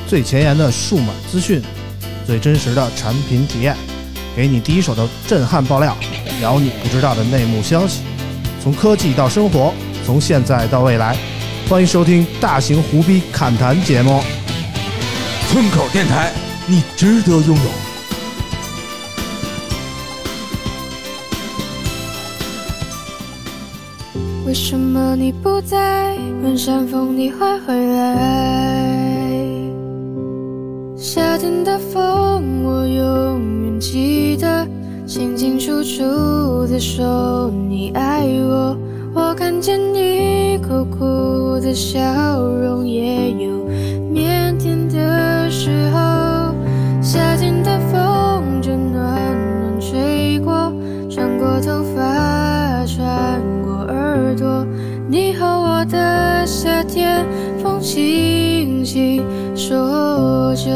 最前沿的数码资讯，最真实的产品体验，给你第一手的震撼爆料，聊你不知道的内幕消息。从科技到生活，从现在到未来，欢迎收听大型胡逼侃谈节目。 村口电台，你值得拥有。 为什么你不在？问山风你会回来？夏天的风，我永远记得，清清楚楚地说你爱我。我看见你苦苦的笑容，也有腼腆的时候。夏天的风就暖暖吹过，穿过头发，穿过耳朵。你和我的夏天，风轻轻说着。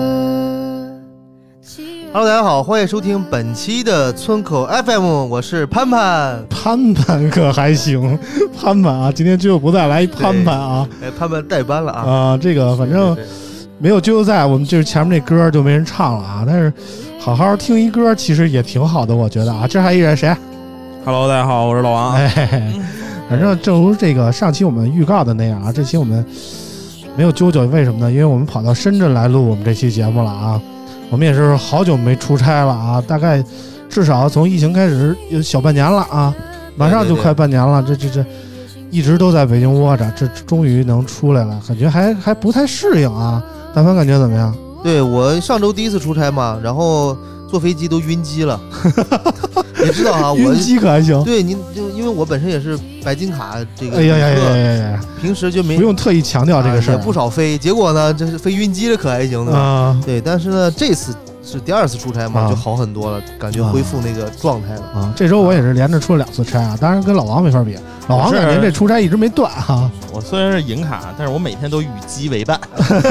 Hello， 大家好，欢迎收听本期的村口 FM， 我是潘潘。 潘潘可还行，潘潘啊，今天就不再来一潘潘啊， 潘潘代班了啊。 啊，这个反正没有就在，我们就是前面那歌就没人唱了啊。但是好好听一歌，其实也挺好的，我觉得啊。这还一人谁 ？Hello， 大家好，我是老王。 反正正如这个上期我们预告的那样啊，这期我们没有啾啾，为什么呢？因为我们跑到深圳来录我们这期节目了啊。我们也是好久没出差了啊，大概至少从疫情开始有小半年了啊，马上就快半年了。这一直都在北京窝着，这终于能出来了，感觉还不太适应啊。大凡感觉怎么样？ 对，我上周第一次出差嘛，然后坐飞机都晕机了。你知道啊，我晕机可还行。 对，您就因为我本身也是白金卡这个， 哎呀， 平时就没不用特意强调这个事儿， 也不少飞。结果呢，这是飞晕机了，可还行的啊。对，但是呢，这次是第二次出差嘛，就好很多了，感觉恢复那个状态了啊。这周我也是连着出了2次差啊，当然跟老王没法比，老王感觉这出差一直没断哈。 我虽然是银卡，但是我每天都与机为伴。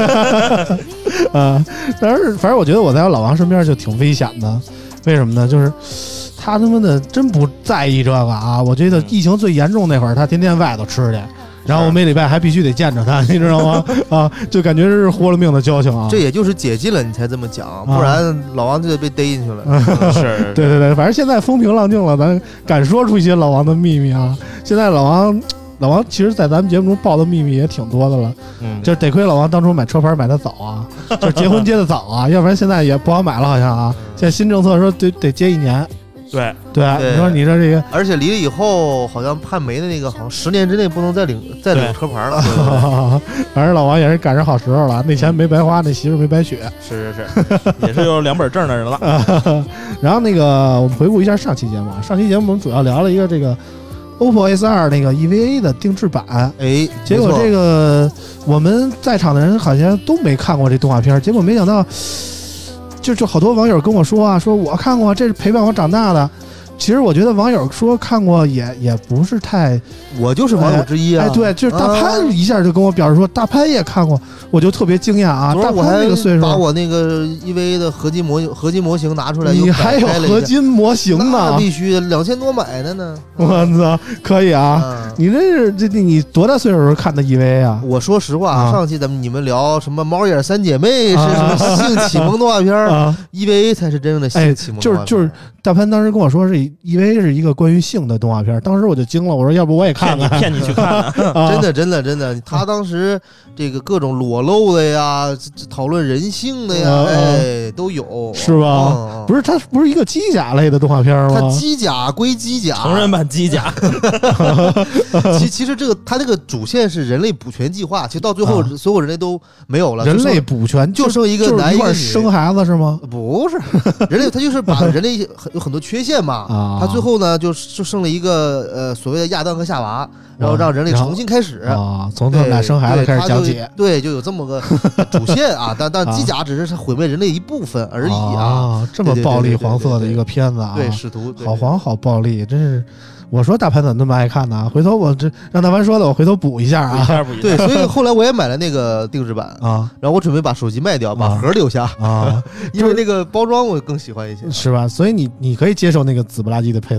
但是反正我觉得我在老王身边就挺危险的，为什么呢？就是他他妈的真不在意这个啊！我觉得疫情最严重那会儿，他天天外头吃去，然后我每礼拜还必须得见着他，你知道吗？啊，就感觉是活了命的交情啊！ 这也就是解禁了你才这么讲，不然老王就得被逮进去了。 是， 对，反正现在风平浪静了，咱敢说出一些老王的秘密啊！现在老王其实在咱们节目中爆的秘密也挺多的了，就是得亏老王当初买车牌买的早啊，就是结婚结的早啊，要不然现在也不好买了好像啊。现在新政策说得接1年。对，你说你这个， 而且离了以后，好像判没的那个，好像10年之内不能再领车牌了。 反正老王也是赶上好时候了，那钱没白花，那媳妇没白娶。 是，也是有2本证的人了。 然后那个，我们回顾一下上期节目，我们主要聊了一个这个 OPPO S2 那个 EVA 的定制版。结果这个我们在场的人好像都没看过这动画片，结果没想到。就好多网友跟我说啊，说我看过，这是陪伴我长大的。其实我觉得网友说看过也不是太， 我就是网友之一啊。 对，就是大潘一下就跟我表示说，大潘也看过，我就特别惊讶啊。大潘那个岁数， 把我那个 EVA 的合金模型拿出来， 你还有合金模型呢？ 那必须2000多买的呢。 我操，可以啊！你你多大岁数时候看的 EVA 啊？ 我说实话，上期你们聊什么猫眼3姐妹是什么性启蒙动画片，EVA 才是真正的性启蒙动画片。 就是大潘当时跟我说是 EVA 是一个关于性的动画片，当时我就惊了，我说要不我也看看， 骗你去看真的，他当时这个各种裸露的呀，讨论人性的呀，都有， 是吧？不是，它不是一个机甲类的动画片吗？ 它机甲归机甲， 成人版机甲。 其实它这个主线是人类补全计划，其实到最后所有人类都没有了， 人类补全就剩一个男一个女， 生孩子是吗？ 不是，人类他就是把人类有很多缺陷嘛，他最后呢就剩了一个所谓的亚当和夏娃，然后让人类重新开始啊，从他们俩生孩子开始讲解， 对，就有这么个主线啊，但机甲只是毁灭人类一部分而已啊， 这么暴力黄色的一个片子啊， 对，使徒好黄好暴力，真是。我说大潘怎么那么爱看呢？回头我这让大潘说的，我回头补一下啊。 对，所以后来我也买了那个定制版啊，然后我准备把手机卖掉，把盒留下啊，因为那个包装我更喜欢一些， 是吧？所以你可以接受那个紫不拉几的配色。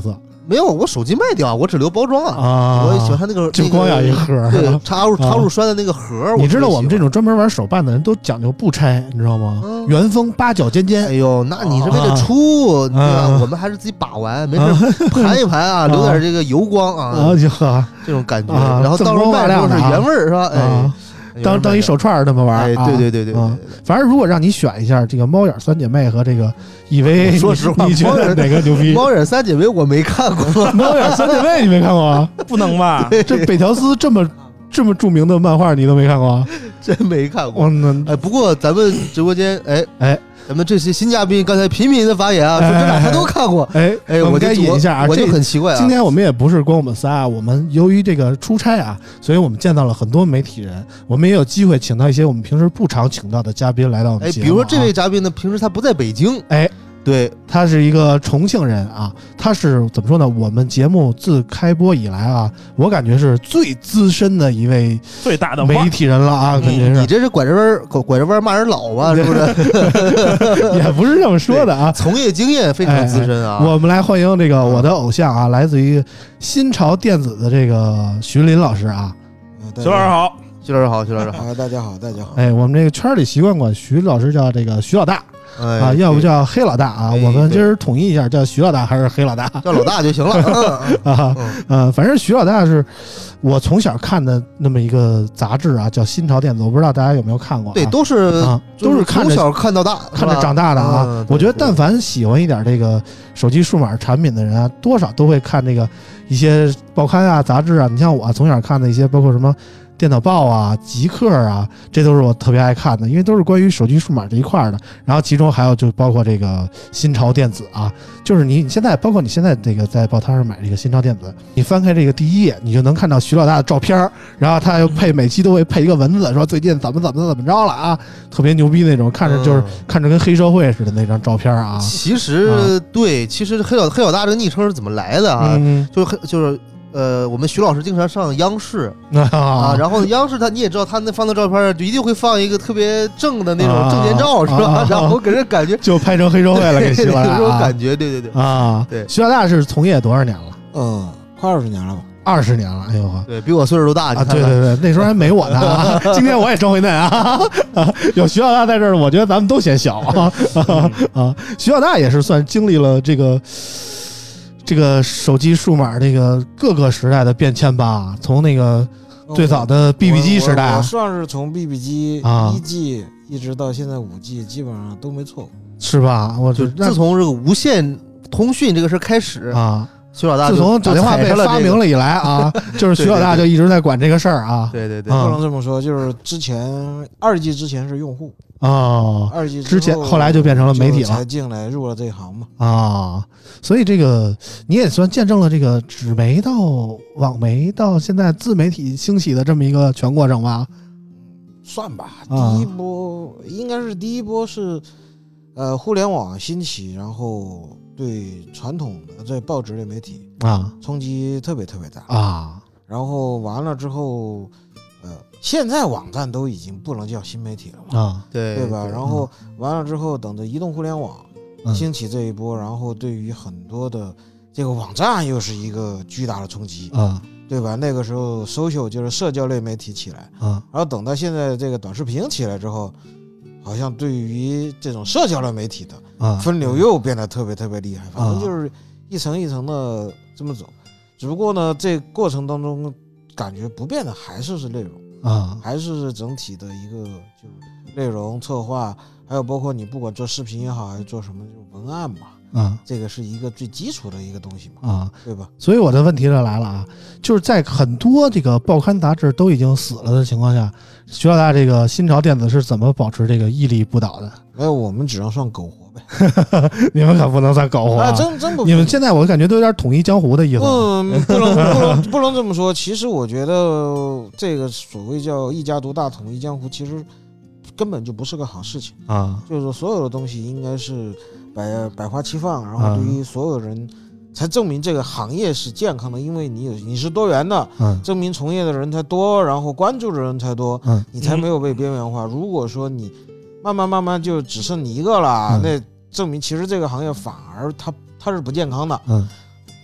没有，我手机卖掉，我只留包装啊。我喜欢它那个就光要一盒， 对，插入栓的那个盒。 你知道我们这种专门玩手办的人都讲究不拆，你知道吗？原封八角尖尖。 哎呦，那你是为了出，对吧？我们还是自己把玩，没事盘一盘啊，留点这个油光啊，这种感觉。然后到时候卖的是原味儿，是吧？哎。 当一手串那么玩， 对对， 反正如果让你选一下这个猫眼三姐妹和这个EV， 说实话， 你觉得哪个牛逼？ 猫眼三姐妹我没看过， 猫眼三姐妹你没看过啊？ 不能吧？ 这北条司这么著名的漫画你都没看过啊？ 真没看过。哎，不过咱们直播间，哎。咱们这些新嘉宾刚才频频的发言啊，说这俩他都看过。哎， 我该引一下啊， 我就很奇怪啊。 今天我们也不是光我们仨，我们由于这个出差啊，所以我们见到了很多媒体人，我们也有机会请到一些我们平时不常请到的嘉宾来到我们节目。 比如说这位嘉宾呢，平时他不在北京，对， 他是一个重庆人啊，他是怎么说呢？我们节目自开播以来啊，我感觉是最资深的一位最大的媒体人了啊，肯定是。 你这是拐着弯骂人老吧？是不是？ 也不是这么说的啊， 从业经验非常资深啊。 我们来欢迎这个我的偶像啊，来自于新潮电子的这个徐林老师啊。 徐老师好， 徐老师好，徐老师好， 大家好，大家好。 哎，我们这个圈里习惯管徐老师叫这个徐老大。啊，要不叫黑老大啊？我们今儿统一一下，叫徐老大还是黑老大？ 叫老大就行了。 反正徐老大是我从小看的那么一个杂志啊，叫《新潮电子》，我不知道大家有没有看过。 对，都是从小看到大， 看着长大的啊。我觉得但凡喜欢一点这个手机数码产品的人啊，多少都会看这个一些报刊啊、杂志啊。你像我从小看的一些，包括什么电脑报啊、极客啊，这都是我特别爱看的，因为都是关于手机数码这一块的。然后其中还有就包括这个新潮电子啊，就是你现在包括你现在这个在报摊上买这个新潮电子，你翻开这个第一页，你就能看到徐老大的照片，然后他又每期都会配一个文字，说最近怎么着了啊，特别牛逼那种，看着看着跟黑社会似的那张照片啊。 其实对，其实黑老大这个昵称是怎么来的啊？就是我们徐老师经常上央视啊，然后央视你也知道，他那放的照片就一定会放一个特别正的那种证件照，是吧？然后给人感觉就拍成黑社会了，给徐老大这种感觉，对啊，对。徐老大是从业多少年了？快20年了吧 ？20年了，哎呦， 对比我岁数都大啊！对，那时候还没我呢啊！今天我也争回来啊！有徐老大在这儿，我觉得咱们都显小啊！徐老大也是算经历了这个手机数码这个各个时代的变迁吧，从那个最早的 BB 机时代， 我算是从 BB 机1G一直到现在5G，基本上都没错过， 是吧？我就自从这个无线通讯这个事开始啊， 徐老大自从打电话被发明了以来啊，就是徐老大就一直在管这个事儿啊。 对， 不能这么说，就是之前2G之前是用户哦 ，2G 之前后来就变成了媒体了， 才进来入了这一行嘛啊。所以这个你也算见证了这个纸媒到网媒到现在自媒体兴起的这么一个全过程吧？ 算吧，第一波应该是第一波是互联网兴起，然后对传统的这报纸类媒体啊冲击特别大啊。 然后完了之后，现在网站都已经不能叫新媒体了嘛啊， 对吧？然后完了之后，等着移动互联网兴起这一波，然后对于很多的这个网站又是一个巨大的冲击啊， 对吧？那个时候 social 就是社交类媒体起来啊， 然后等到现在这个短视频起来之后，好像对于这种社交类媒体的分流又变得特别厉害，反正就是一层一层的这么走。只不过呢，这过程当中感觉不变的还是内容啊， 还是整体的一个就内容策划。还有包括你不管做视频也好，还是做什么文案嘛，这个是一个最基础的一个东西嘛，对吧？ 所以我的问题就来了啊，就是在很多这个报刊杂志都已经死了的情况下，徐老大这个新潮电子是怎么保持这个屹立不倒的？ 没有，我们只能算苟活呗。 你们可不能算苟活啊！ 真不， 你们现在我感觉都有点统一江湖的意思。 不能这么说。其实我觉得这个所谓叫一家独大、统一江湖，其实根本就不是个好事情啊！ 就是说，所有的东西应该是百花齐放，然后对于所有人，才证明这个行业是健康的，因为你是多元的，证明从业的人才多，然后关注的人才多，你才没有被边缘化。如果说你慢慢就只剩你一个了，那证明其实这个行业反而它是不健康的。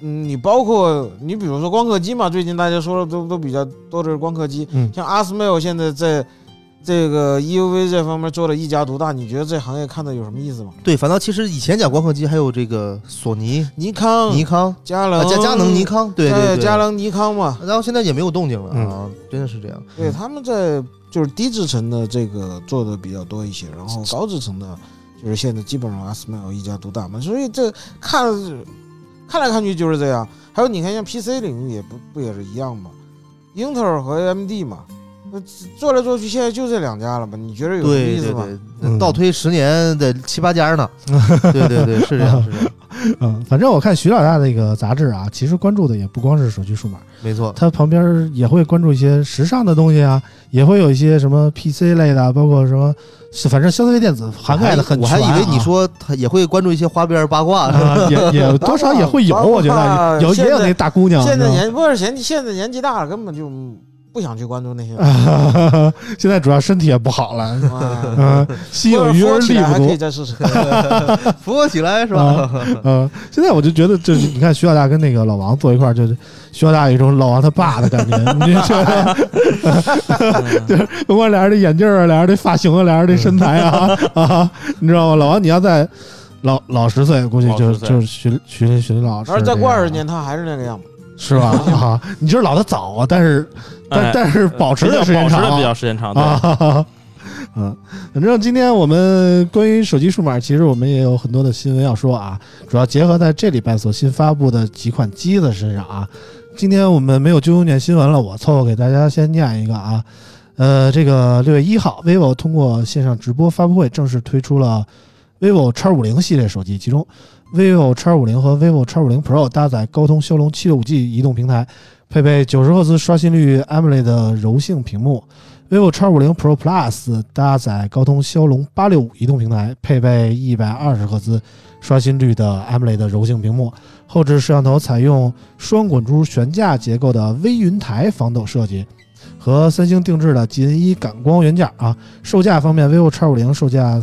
你包括你比如说光刻机嘛，最近大家说的都比较多的是光刻机，像阿斯麦尔现在在这个 EUV 这方面做的一家独大，你觉得这行业看的有什么意思吗？ 对，反倒其实以前讲光刻机还有这个索尼、 尼康、佳能、 尼康，对， 佳能、尼康嘛， 然后现在也没有动静了啊，真的是这样。 对，他们在就是低制程的这个做的比较多一些，然后高制程的，就是现在基本上阿斯麦尔一家独大嘛，所以这看来看去就是这样。还有你看像 PC 领域也不也是一样吗？英特尔和 AMD 嘛。做来做去，现在就这2家了吧？你觉得有意思吗？ 对，倒推10年的7、8家呢。对，是这样。 反正我看徐老大那个杂志啊，其实关注的也不光是手机数码， 没错， 他旁边也会关注一些时尚的东西啊，也会有一些什么 PC 类的，包括什么，反正消费电子涵盖的很全。 我还以为你说他也会关注一些花边八卦， 也多少也会有，我觉得也有那大姑娘。 现在年纪大了，根本就不想去关注那些。 现在主要身体也不好了，心有余而力不足。 可以再试试， 扶我起来是吧？ 现在我就觉得，就是你看徐老大跟那个老王坐一块儿，就是徐老大有一种老王他爸的感觉，你觉得？就是甭管俩人的眼镜啊，俩人的发型啊，俩人的身材啊，你知道吗？老王你要在老10岁，估计就是徐老师。 而再过20年，他还是那个样子。 是吧？你就是老的早啊，但是保持的时间长， 比较时间长。对， 反正今天我们关于手机数码，其实我们也有很多的新闻要说啊，主要结合在这礼拜所新发布的几款机子身上啊。今天我们没有就念新闻了，我凑合给大家先念一个啊。这个6月1号 ，vivo 通过线上直播发布会正式推出了 vivo X50 系列手机，其中vivo X50 和 vivo X50 Pro 搭载高通骁龙 765G 移动平台，配备90赫兹刷新率 AMOLED 的柔性屏幕。vivo X50 Pro Plus 搭载高通骁龙865移动平台，配备120赫兹刷新率的 AMOLED 的柔性屏幕。后置摄像头采用双滚珠悬架结构的微云台防抖设计，和三星定制的 GN1 感光元件啊。售价方面 ，vivo X50 售价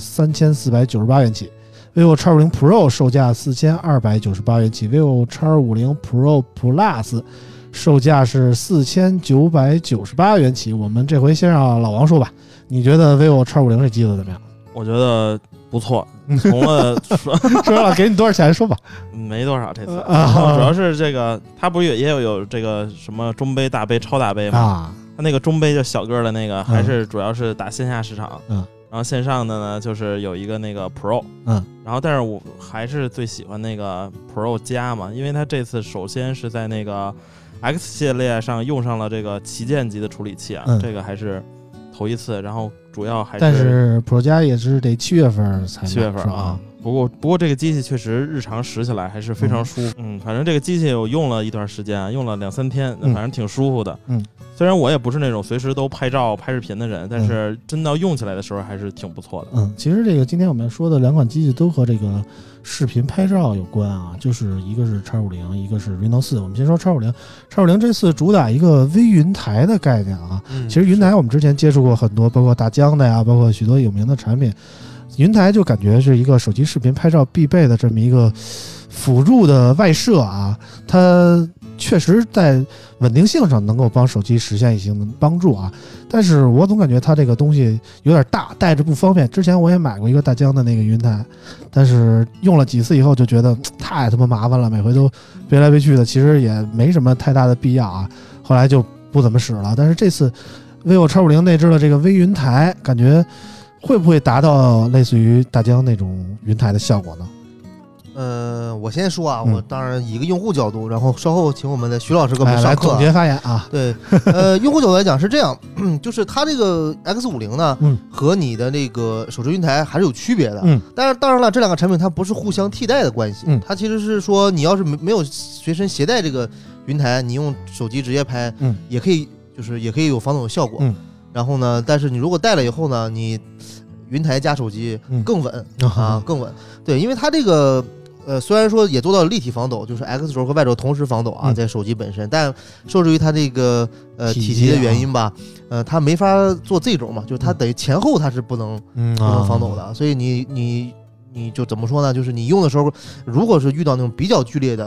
3498元起。vivo X50 Pro 售价4298元起 ，vivo X50 Pro Plus 售价是4998元起。我们这回先让老王说吧，你觉得 vivo X50 这机子怎么样？ 我觉得不错。从了说了给你多少钱说吧？ 没多少这次，主要是这个，它不是也有这个什么中杯、大杯、超大杯吗？它那个中杯就小个的那个，还是主要是打线下市场。然后线上的呢，就是有一个那个 Pro， 然后但是我还是最喜欢那个 Pro 加嘛，因为它这次首先是在那个 X 系列上用上了这个旗舰级的处理器啊，这个还是头一次，然后主要还是， 但是 Pro 加也是得7月份才 7月份啊。不过这个机器确实日常使起来还是非常舒服。反正这个机器我用了一段时间，用了2-3天，反正挺舒服的。虽然我也不是那种随时都拍照拍视频的人，但是真到用起来的时候还是挺不错的。 其实这个今天我们说的2款机器都和这个视频拍照有关啊，就是一个是 X50， 一个是 Reno 4。我们先说 X50 这次主打一个微云台的概念啊。其实云台我们之前接触过很多，包括大疆的呀，包括许多有名的产品。云台就感觉是一个手机视频拍照必备的这么一个辅助的外设啊，它确实在稳定性上能够帮手机实现一些帮助啊，但是我总感觉它这个东西有点大，带着不方便。之前我也买过一个大疆的那个云台，但是用了几次以后就觉得太他妈麻烦了，每回都飞来飞去的，其实也没什么太大的必要啊，后来就不怎么使了。但是这次 vivo X50 内置了这个微云台，感觉会不会达到类似于大疆那种云台的效果呢？ 我先说啊，我当然以一个用户角度，然后稍后请我们的徐老师给我们上课来总结发言啊。 对，用户角度来讲是这样，就是它这个 X50 呢，和你的那个手持云台还是有区别的。但是当然了，这2个产品它不是互相替代的关系，它其实是说你要是没有随身携带这个云台，你用手机直接拍，也可以，就是也可以有防抖的效果。然后呢，但是你如果带了以后呢，你云台加手机更稳啊，更稳。对，因为它这个虽然说也做到了立体防抖，就是 X 轴和 Y 轴同时防抖啊，在手机本身，但受制于它这个体积的原因吧，它没法做 Z 轴嘛，就是它等于前后它是不能防抖的，所以你就怎么说呢？就是你用的时候，如果是遇到那种比较剧烈的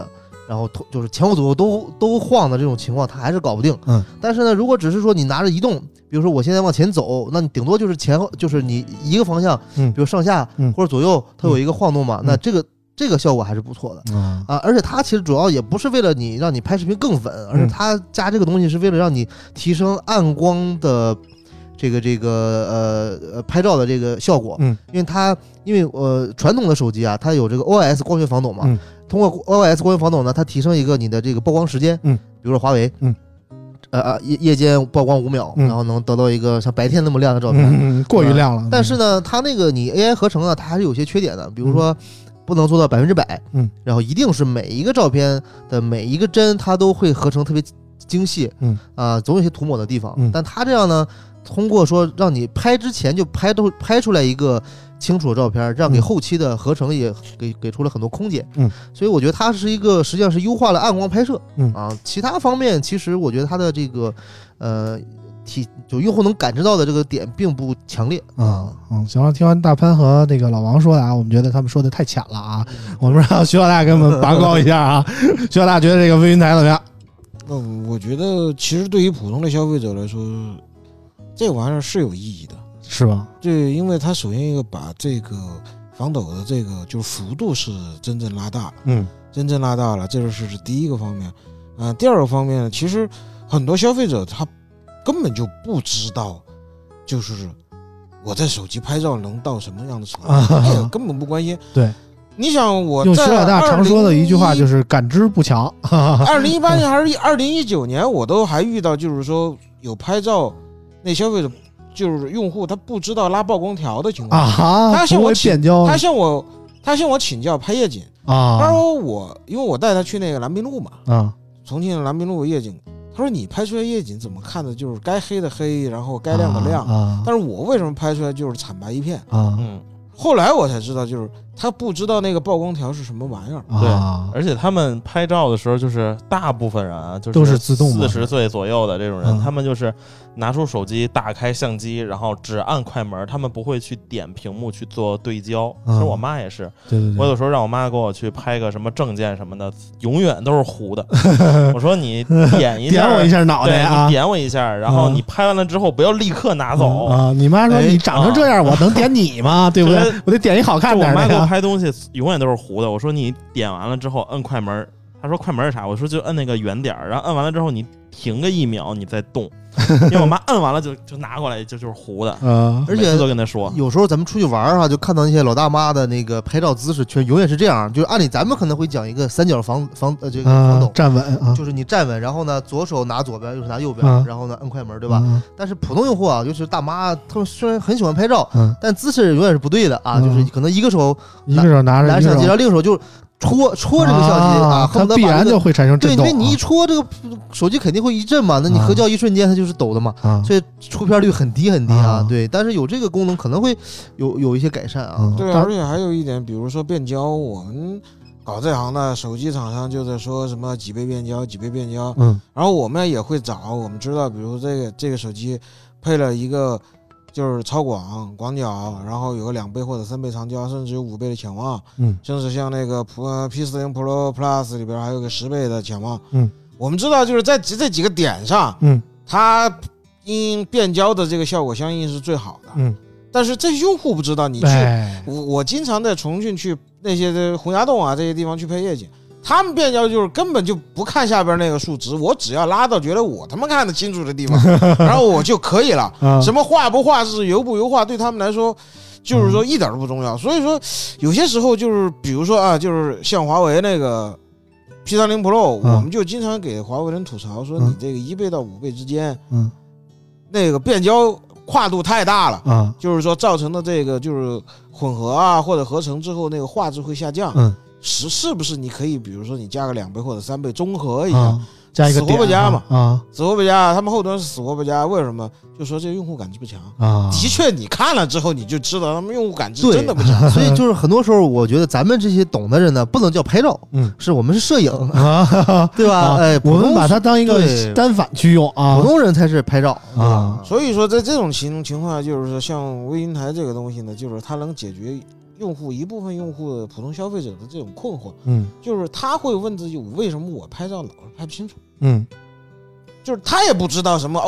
然后就是前后左右都晃的这种情况，它还是搞不定。但是呢，如果只是说你拿着移动，比如说我现在往前走，那你顶多就是前后，就是你一个方向，比如上下或者左右，它有一个晃动嘛，那这个效果还是不错的而且它其实主要也不是为了让你拍视频更稳，而是它加这个东西是为了让你提升暗光的这个拍照的这个效果。因为传统的手机啊，它有这个 OIS 光学防抖嘛，通过 OIS 光学防抖呢，它提升一个你的这个曝光时间，比如说华为，夜间曝光5秒，然后能得到一个像白天那么亮的照片， 过于亮了。 但是呢，它那个你 AI 合成啊，它还是有些缺点的，比如说不能做到100%，然后一定是每一个照片的每一个帧它都会合成特别精细，总有些涂抹的地方，但它这样呢，通过说让你拍之前就拍出来一个清楚的照片，这样给后期的合成也给出了很多空间。所以我觉得它是一个实际上是优化了暗光拍摄。其他方面其实我觉得它的这个就用户能感知到的这个点并不强烈行了，听完大潘和那个老王说的啊，我们觉得他们说的太浅了啊，我们让徐老大给我们拔高一下啊。徐老大觉得这个微云台怎么样？ 我觉得其实对于普通的消费者来说，这玩意儿是有意义的， 是吧？ 对，因为它首先一个把这个防抖的这个就是幅度是真正拉大，真正拉大了，这就是第一个方面。第二个方面呢，其实很多消费者他根本就不知道，就是我在手机拍照能到什么样的程度，根本不关心。 对。 你想我用徐老大常说的一句话就是感知不强。 2018年还是2019年，我都还遇到就是说有拍照那消费者就是用户他不知道拉曝光条的情况他向我请教拍夜景他说因为我带他去那个蓝滨路嘛重庆的蓝滨路夜景，他说你拍出来夜景怎么看的就是该黑的黑，然后该亮的亮但是我为什么拍出来就是惨白一片后来我才知道，就是他不知道那个曝光条是什么玩意儿。 对，而且他们拍照的时候，就是大部分人啊，就是都是自动 40岁左右的这种人，他们就是拿出手机，打开相机，然后只按快门，他们不会去点屏幕去做对焦。其实我妈也是， 对， 我有时候让我妈给我去拍个什么证件什么的，永远都是糊的。我说你点一下， 点我一下脑袋啊， 你点我一下，然后你拍完了之后不要立刻拿走你妈说你长成这样，我能点你吗？对不对？我得点一好看点的。 我妈给我拍东西永远都是糊的。我说你点完了之后摁快门，她说快门是啥？我说就摁那个圆点，然后摁完了之后你停个1秒，你再动。因为我妈摁完了就拿过来就是糊的。 而且都跟她说， 有时候咱们出去玩就看到那些老大妈的那个拍照姿势，永远是这样。就是按理咱们可能会讲一个三角防抖， 站稳就是你站稳，然后呢左手拿左边，右手拿右边，然后呢摁快门，对吧？但是普通用户啊，尤其是大妈，他们虽然很喜欢拍照，但姿势永远是不对的就是可能一个手拿着相机，然后另一手就戳这个相机它必然就会产生震动。 对，因为你一戳这个手机肯定会一震嘛，那你合焦一瞬间它就是抖的嘛，所以出片率很低对，但是有这个功能可能会有一些改善对，而且还有一点，比如说变焦，我们搞这行的手机厂商就在说什么几倍变焦，然后我们也会找，我们知道，比如这个手机配了一个就是超广角，然后有个2倍或者3倍长焦，甚至有5倍的潜望，甚至像那个P40 Pro Plus 里边还有个10倍的潜望，我们知道就是在这几个点上，它因变焦的这个效果相应是最好的，但是这用户不知道，你去我经常在重庆去那些洪崖洞这些地方去拍夜景。他们变焦就是根本就不看下边那个数值，我只要拉到觉得我他妈看得清楚的地方，然后我就可以了。什么画不画质、油不油画，对他们来说就是说一点都不重要。所以说有些时候就是比如说就是像华为那个 P30 Pro，我们就经常给华为人吐槽说，你这个1倍到5倍之间，那个变焦跨度太大了，就是说造成的这个就是混合或者合成之后那个画质会下降。是不是你可以比如说你加个2倍或者3倍综合一下， 加一个死活不加嘛死活不加，他们后端是死活不加，为什么？就说这个用户感知不强的确你看了之后你就知道他们用户感知真的不强。 所以就是很多时候我觉得咱们这些懂的人呢，不能叫拍照，是我们是摄影对吧？ 我们把它当一个单反去用普通人才是拍照所以说在这种情况下，就是说像微云台这个东西呢，就是它能解决用户一部分用户的普通消费者的这种困惑，就是他会问自己为什么我拍照老是拍不清楚，就是他也不知道什么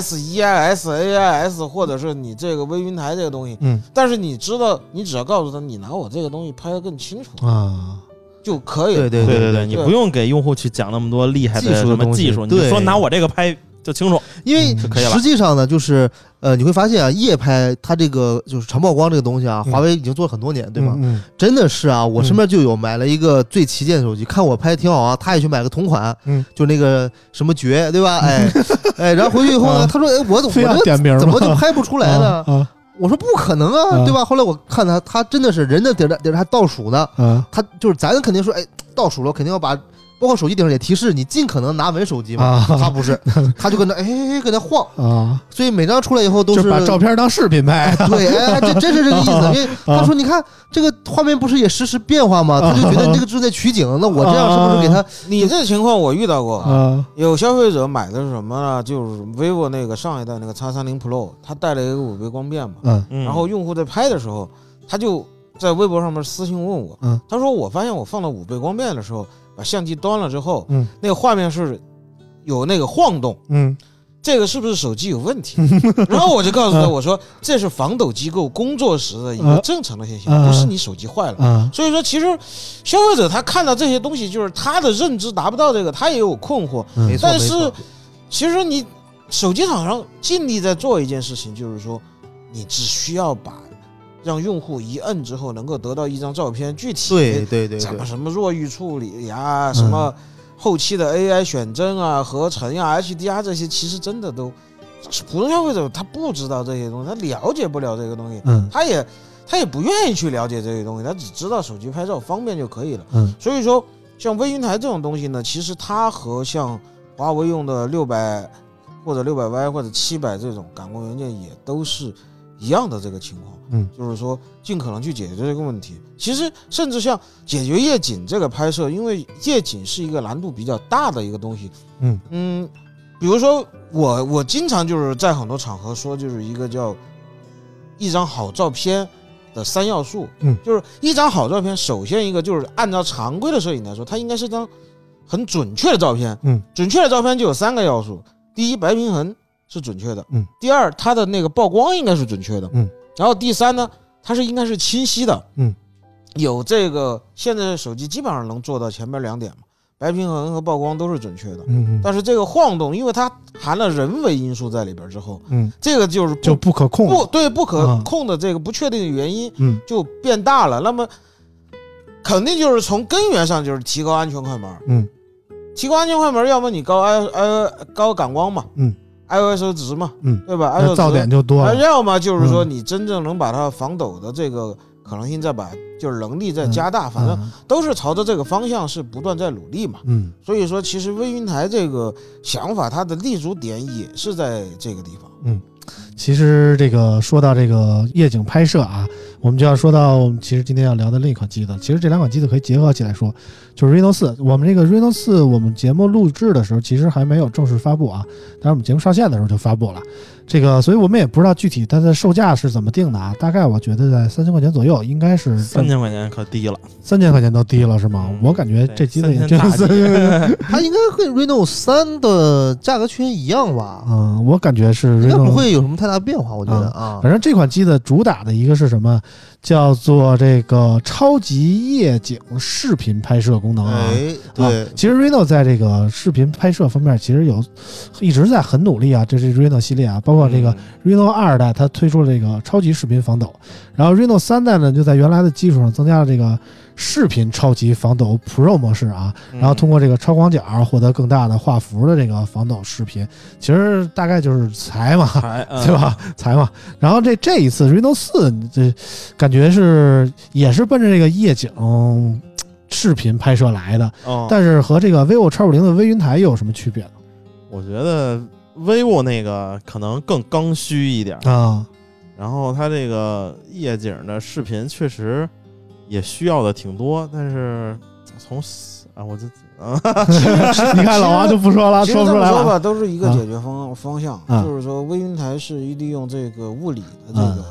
OIS、EIS、AIS 或者是你这个微云台这个东西，但是你知道，你只要告诉他你拿我这个东西拍得更清楚啊就可以了。 对， 你不用给用户去讲那么多厉害的什么技术，你就说拿我这个拍就清楚， 因为实际上呢，就是你会发现啊，夜拍它这个就是长曝光这个东西啊，华为已经做了很多年，对吗？真的是啊，我身边就有买了一个最旗舰的手机，看我拍挺好啊，他也去买个同款，就那个什么绝，对吧？然后回去以后呢，他说，我这怎么就拍不出来呢？我说不可能啊，对吧？后来我看他真的是人的顶着还倒数呢，他就是咱肯定说，倒数了，肯定要把。包括手机顶上也提示你尽可能拿稳手机嘛，他不是，他就跟那跟那晃啊，所以每张出来以后都是把照片当视频拍， 对，这真是这个意思。因为他说你看这个画面不是也实时变化吗？他就觉得你这个是在取景，那我这样是不是给他？ 你这情况我遇到过，有消费者买的是什么呢？就是 vivo 那个上一代那个 X30 Pro， 它带了一个5倍光变嘛，然后用户在拍的时候，他就在微博上面私信问我，他说我发现我放到5倍光变的时候。把相机端了之后，那个画面是有那个晃动，这个是不是手机有问题？然后我就告诉他，我说这是防抖机构工作时的一个正常的现象，不是你手机坏了。所以说，其实消费者他看到这些东西，就是他的认知达不到这个，他也有困惑。但是其实你手机厂商尽力在做一件事情，就是说你只需要让用户一摁之后能够得到一张照片，具体对什么弱域处理呀，什么后期的 AI 选帧啊、合成呀、HDR 这些，其实真的都普通消费者他不知道这些东西，他了解不了这个东西，他也不愿意去了解这些东西，他只知道手机拍照方便就可以了。所以说像微云台这种东西呢，其实它和像华为用的600或者600Y 或者700这种感光元件也都是一样的这个情况。就是说尽可能去解决这个问题。其实甚至像解决夜景这个拍摄，因为夜景是一个难度比较大的一个东西。比如说我经常就是在很多场合说，就是一个叫一张好照片的3要素。就是一张好照片，首先一个就是按照常规的摄影来说，它应该是张很准确的照片。准确的照片就有3个要素：第一，白平衡是准确的；第二，它的那个曝光应该是准确的；然后第3呢，它应该是清晰的。有这个现在手机基本上能做到前面2点嘛，白平衡和曝光都是准确的。但是这个晃动，因为它含了人为因素在里边之后，这个就不可控， 不可控的这个不确定的原因就变大了。那么肯定就是从根源上就是提高安全快门。提高安全快门，要么你高感光嘛。ISO 值嘛，对吧？ 噪点就多了。 要么就是说你真正能把它防抖的这个可能性再就是能力再加大，反正都是朝着这个方向是不断在努力嘛。所以说其实微云台这个想法，它的立足点也是在这个地方。 其实这个说到这个夜景拍摄啊，我们就要说到其实今天要聊的另一款机子。其实这2款机子可以结合起来说，就是 Reno 4。我们这个 Reno 4，我们节目录制的时候其实还没有正式发布啊，当然我们节目上线的时候就发布了。这个，所以我们也不知道具体它的售价是怎么定的啊。大概我觉得在3000块钱左右，应该是 3000块钱可低了 ，3000块钱都低了是吗？我感觉这机子也真是， 它应该跟 Reno 3的价格区间一样吧？ 我感觉是 Reno， 应该不会有什么太大变化，我觉得啊。 反正这款机子主打的一个是什么？叫做这个超级夜景视频拍摄功能啊。 对， 其实 Reno 在这个视频拍摄方面其实一直在很努力啊。这是 Reno 系列啊，包括这个 Reno 2代，它推出了这个超级视频防抖，然后 Reno 3代呢就在原来的基础上增加了这个视频超级防抖 Pro 模式啊，然后通过这个超广角获得更大的画幅的这个防抖视频。其实大概就是财嘛，对吧？财嘛。然后这一次 Reno 4，这感觉也是奔着这个夜景视频拍摄来的。但是和这个 vivo X50的微云台有什么区别呢？ 我觉得 vivo 那个可能更刚需一点啊， 然后它这个夜景的视频确实也需要的挺多，但是从我就你看老王就不说了，说不出来了。 说吧，都是一个解决方向，就是说微云台是利用这个物理的这个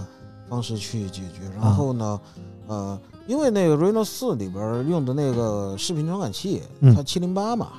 方式去解决。然后呢，因为那个 Reno 4里边用的那个视频传感器，它708嘛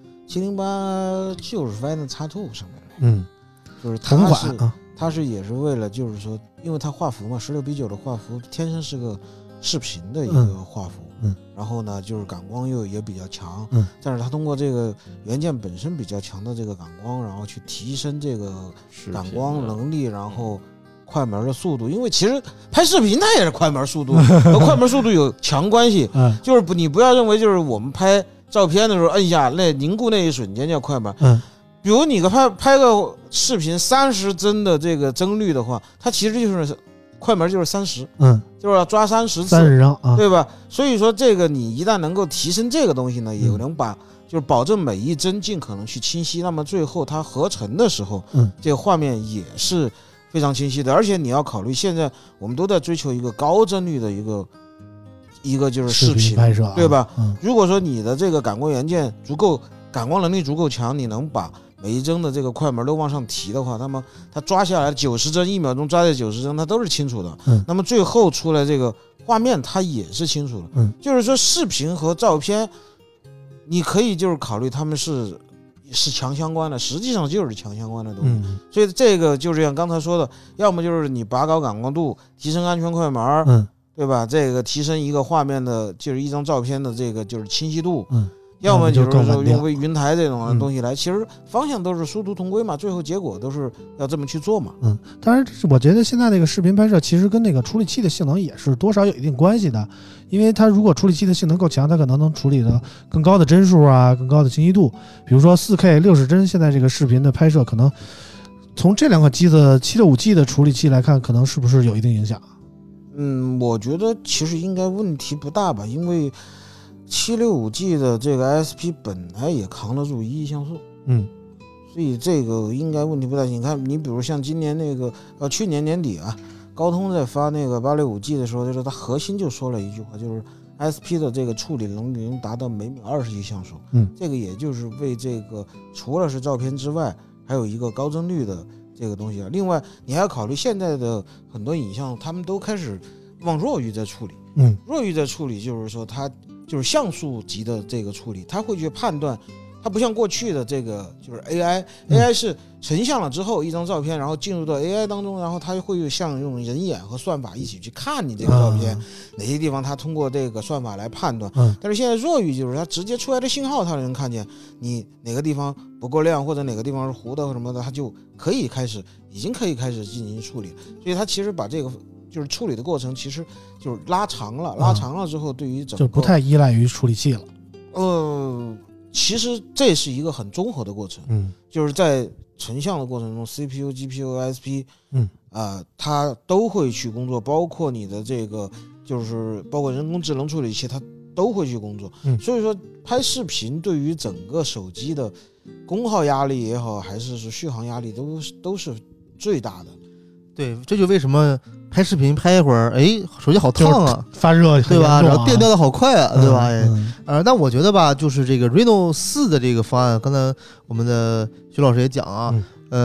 ，708就是 Final X2 上面就是它是也是为了就是说，因为它画幅嘛，16:9的画幅天生是个视频的一个画幅，然后呢就是感光也比较强，但是它通过这个元件本身比较强的这个感光，然后去提升这个感光能力，然后快门的速度，因为其实拍视频它也是快门速度，和快门速度有强关系，就是你不要认为就是我们拍照片的时候摁下那凝固那一瞬间叫快门，比如你拍个视频30帧的这个帧率的话，它其实就是快门就是30，就是要抓30次 ，30张， 对吧？所以说这个你一旦能够提升这个东西呢，也能把就是保证每一帧尽可能去清晰，那么最后它合成的时候，这个画面也是非常清晰的。而且你要考虑，现在我们都在追求一个高帧率的一个就是视频拍摄， 对吧？如果说你的这个感光元件感光能力足够强，你能把每一帧的这个快门都往上提的话，那么它抓下来90帧，1秒钟抓在90帧，它都是清楚的。那么最后出来这个画面，它也是清楚的。就是说视频和照片，你可以就是考虑他们是强相关的，实际上就是强相关的东西。所以这个就像刚才说的，要么就是你拔高感光度，提升安全快门，对吧？这个提升一个画面的，就是一张照片的这个就是清晰度。要么就是说用云台这种东西来，其实方向都是殊途同归嘛，最后结果都是要这么去做嘛。 当然我觉得现在那个视频拍摄其实跟那个处理器的性能也是多少有一定关系的，因为它如果处理器的性能够强，它可能处理的更高的帧数啊，更高的清晰度。比如说 4K 60帧，现在这个视频的拍摄可能从这两款机子 765G 的处理器来看，可能是不是有一定影响？ 我觉得其实应该问题不大吧，因为765G 的这个 ISP 本来也扛得住1亿像素，所以这个应该问题不大。你看，你比如像今年那个去年年底啊，高通在发那个865G 的时候，就是它核心就说了一句话，就是 ISP 的这个处理能力能达到每秒20亿像素，这个也就是为这个除了是照片之外，还有一个高帧率的这个东西啊。另外，你还要考虑现在的很多影像，他们都开始往弱域在处理，弱域在处理就是说它就是像素级的这个处理，它会去判断，它不像过去的这个就是 AI 是成像了之后一张照片，然后进入到 AI 当中，然后它会像用人眼和算法一起去看你这个照片，哪些地方它通过这个算法来判断。但是现在弱域就是它直接出来的信号，它能看见你哪个地方不够亮，或者哪个地方是糊的或什么的，它就已经可以开始进行处理。所以它其实把这个就是处理的过程其实就是拉长了之后，对于整个就不太依赖于处理器了。 其实这是一个很综合的过程，就是在成像的过程中 CPU、GPU、ISP，它都会去工作，包括你的这个就是包括人工智能处理器，它都会去工作。所以说拍视频对于整个手机的功耗压力也好，还是续航压力都是最大的。 对，这就为什么拍视频拍一会儿，手机好烫啊， 发热， 对吧？然后电掉的好快啊，对吧？但我觉得吧，就是这个 Reno 4的这个方案，刚才我们的徐老师也讲啊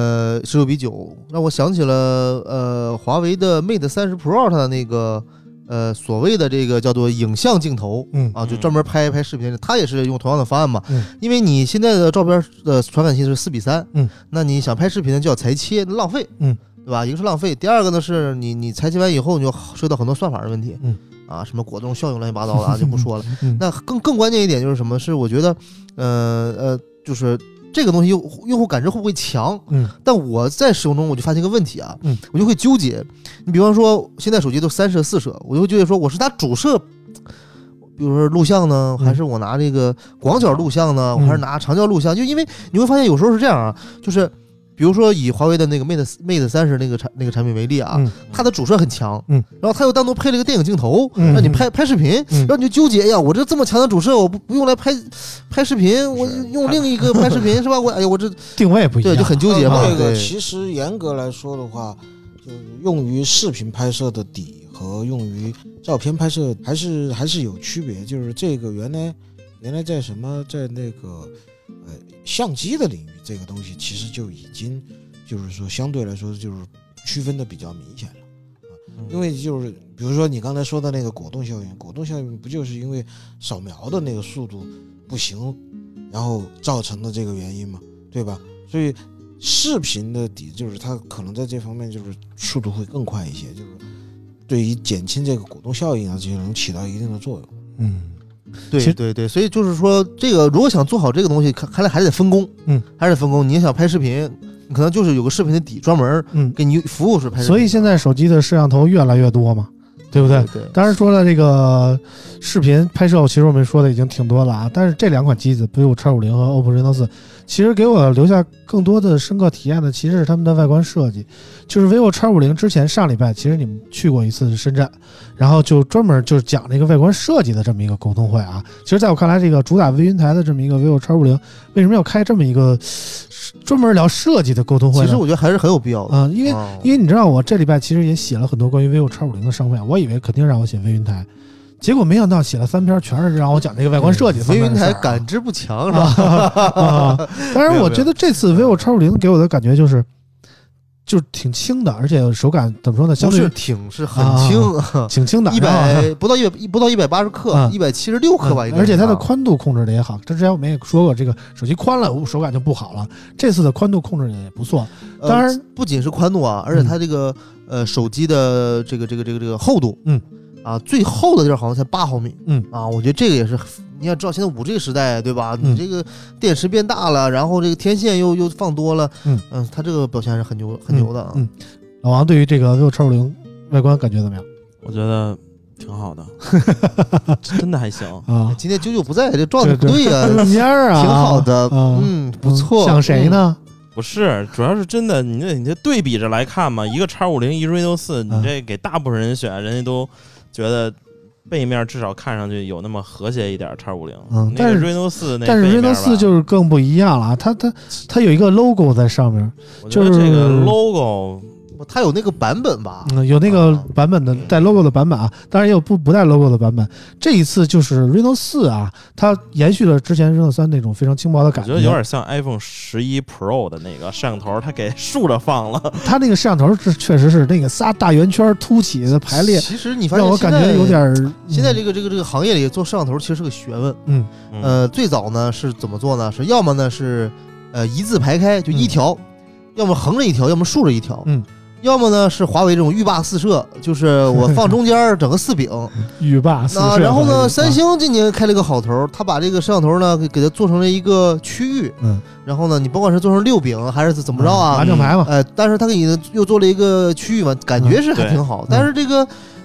，16:9，让我想起了华为的 Mate 30 Pro 它的那个所谓的这个叫做影像镜头，就专门拍视频，它也是用同样的方案嘛。因为你现在的照片的传感器是4:3，那你想拍视频呢就要裁切，浪费，对吧？一个是浪费，第二个呢是你裁切完以后，你就涉及到很多算法的问题，什么果冻效应乱七八糟的就不说了。那更关键一点就是什么？是我觉得，就是这个东西用户感知会不会强？但我在使用中我就发现一个问题啊，我就会纠结。你比方说现在手机都3摄4摄，我就会纠结说我是拿主摄，比如说录像呢，还是我拿这个广角录像呢，我还是拿长焦录像？就因为你会发现有时候是这样啊，就是。比如说以华为的那个 Mate 30那个产品为例啊，它的主摄很强，然后它又单独配了一个电影镜头，让你拍视频，然后你就纠结呀，我这么强的主摄，我不用来拍视频，我用另一个拍视频是吧？我这定位不一样， 对，就很纠结嘛。 这个其实严格来说的话，就是用于视频拍摄的底和用于照片拍摄还是有区别，就是这个原来在那个相机的领域，这个东西其实就已经就是说相对来说就是区分的比较明显了。 因为就是比如说你刚才说的那个果冻效应，果冻效应不就是因为扫描的那个速度不行，然后造成的这个原因嘛，对吧？所以视频的就是它可能在这方面就是速度会更快一些，就是对于减轻这个果冻效应啊，这些能起到一定的作用。 对，所以就是说，这个如果想做好这个东西，看来还得分工，还是分工。你想拍视频，你可能就是有个视频的底专门，给你服务是拍视频。 所以现在手机的摄像头越来越多嘛，对不对？ 对。 当然说了这个视频拍摄，其实我们说的已经挺多了啊。但是这两款机子 vivo X50和 OPPO Reno 4，其实给我留下更多的深刻体验的，其实是他们的外观设计。就是 vivo X50之前上礼拜，其实你们去过一次深圳，然后就专门就是讲这个外观设计的这么一个沟通会啊。其实在我看来，这个主打微云台的这么一个 vivo X50，为什么要开这么一个专门聊设计的沟通会呢？ 其实我觉得还是很有必要的。 因为你知道，我这礼拜其实也写了很多关于 vivo X50的商配，我以为肯定让我写微云台。结果没想到写了3篇，全是让我讲这个外观设计。 微云台感知不强是吧？ 当然，我觉得这次 vivo X50给我的感觉就是挺轻的，而且手感怎么说呢？相对是很轻， 挺轻的不到180克，176克吧。 而且它的宽度控制的也好。之前我们也说过，这个手机宽了手感就不好了。这次的宽度控制也不错。当然， 不仅是宽度啊，而且它这个手机的这个厚度，最厚的地儿好像才8毫米，我觉得这个也是，你要知道现在5G 时代，对吧？你这个电池变大了，然后这个天线又放多了，它这个表现还是很牛的。 老王对于这个 vivo X50外观感觉怎么样？ 我觉得挺好的，真的还行啊。今天啾啾不在，这状态不对呀，挺好的，不错。 像谁呢？ 不是，主要是真的，你这对比着来看嘛，一个 X50，一 Reno 4，你这给大部分人选，人家都觉得背面至少看上去有那么和谐一点 X50，那个 Reno 4， 但是 Reno 4就是更不一样了，它有一个 logo 在上面， 就是这个 logo。 它有那个版本吧？ 有那个版本的带 logo 的版本啊，当然也有不带 logo 的版本。这一次就是 Reno 4啊，它延续了之前 Reno 3那种非常轻薄的感觉， 我觉得有点像 iPhone 11 Pro 的那个摄像头，它给竖着放了。 它那个摄像头确实是那个仨大圆圈凸起的排列， 其实你发现让我感觉有点现在这个行业里做摄像头其实是个学问。最早呢是怎么做呢？是要么呢是一字排开，就一条，要么横着一条，要么竖着一条。要么呢是华为这种欲罢四射，就是我放中间整个4饼， 欲罢四射。 然后呢，三星今年开了个好头，他把这个摄像头呢给它做成了一个区域，然后呢，你甭管是做成6饼还是怎么着啊， 麻将牌嘛， 但是他给你又做了一个区域嘛，感觉是还挺好。但是这个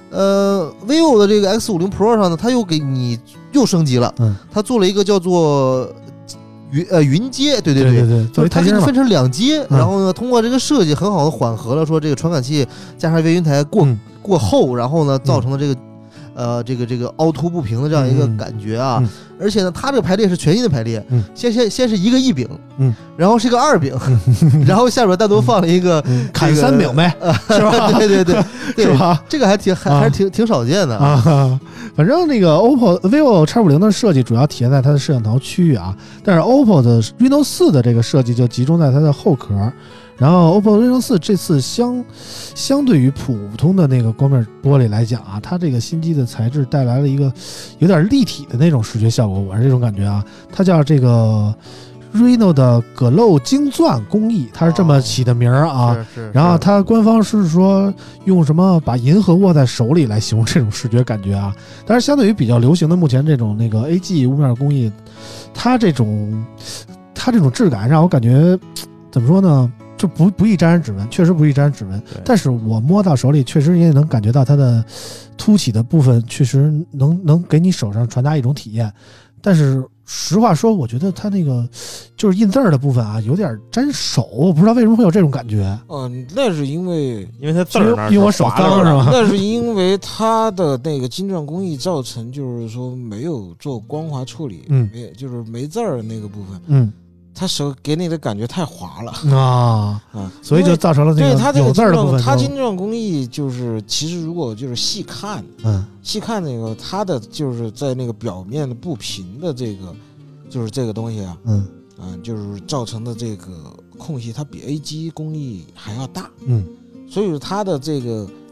vivo 的这个 X50 Pro 上呢，他又给你又升级了，他做了一个叫做云阶，对，就是它给你分成2阶，然后呢，通过这个设计很好的缓和了说这个传感器加上微云台过厚，然后呢造成了这个这个凹凸不平的这样一个感觉啊。而且呢，它这个排列是全新的排列，先是一个1饼，然后是一个2饼，然后下边单独放了一个砍3饼呗，是吧？ 对， 是吧？ 这个还是挺少见的啊。反正那个 vivo X50的设计主要体现在它的摄像头区域啊，但是 OPPO 的 Reno 4的这个设计就集中在它的后壳。然后 OPPO Reno 4这次相对于普通的那个光面玻璃来讲啊，它这个新机的材质带来了一个有点立体的那种视觉效果，我是这种感觉啊。它叫这个 Reno 的葛漏晶钻工艺，它是这么起的名儿啊。然后它官方是说用什么把银河握在手里来形容这种视觉感觉啊。但是相对于比较流行的目前这种那个 AG 雾面工艺，它这种质感让我感觉怎么说呢？就不易沾染指纹，确实不易沾染指纹。但是我摸到手里，确实也能感觉到它的凸起的部分，确实能给你手上传达一种体验。但是实话说，我觉得它那个就是印字儿的部分啊，有点沾手，我不知道为什么会有这种感觉。 那是因为它字儿因为我手脏是吧？ 那是因为它的那个晶钻工艺造成，就是说没有做光滑处理，就是没字儿那个部分，他手给你的感觉太滑了所以就造成了那个有字儿的部分。 它晶钻工艺就是其实如果就是细看那个它的就是在那个表面的不平的这个就是这个东西啊，就是造成的这个空隙，它比 AG 工艺还要大，所以它的这个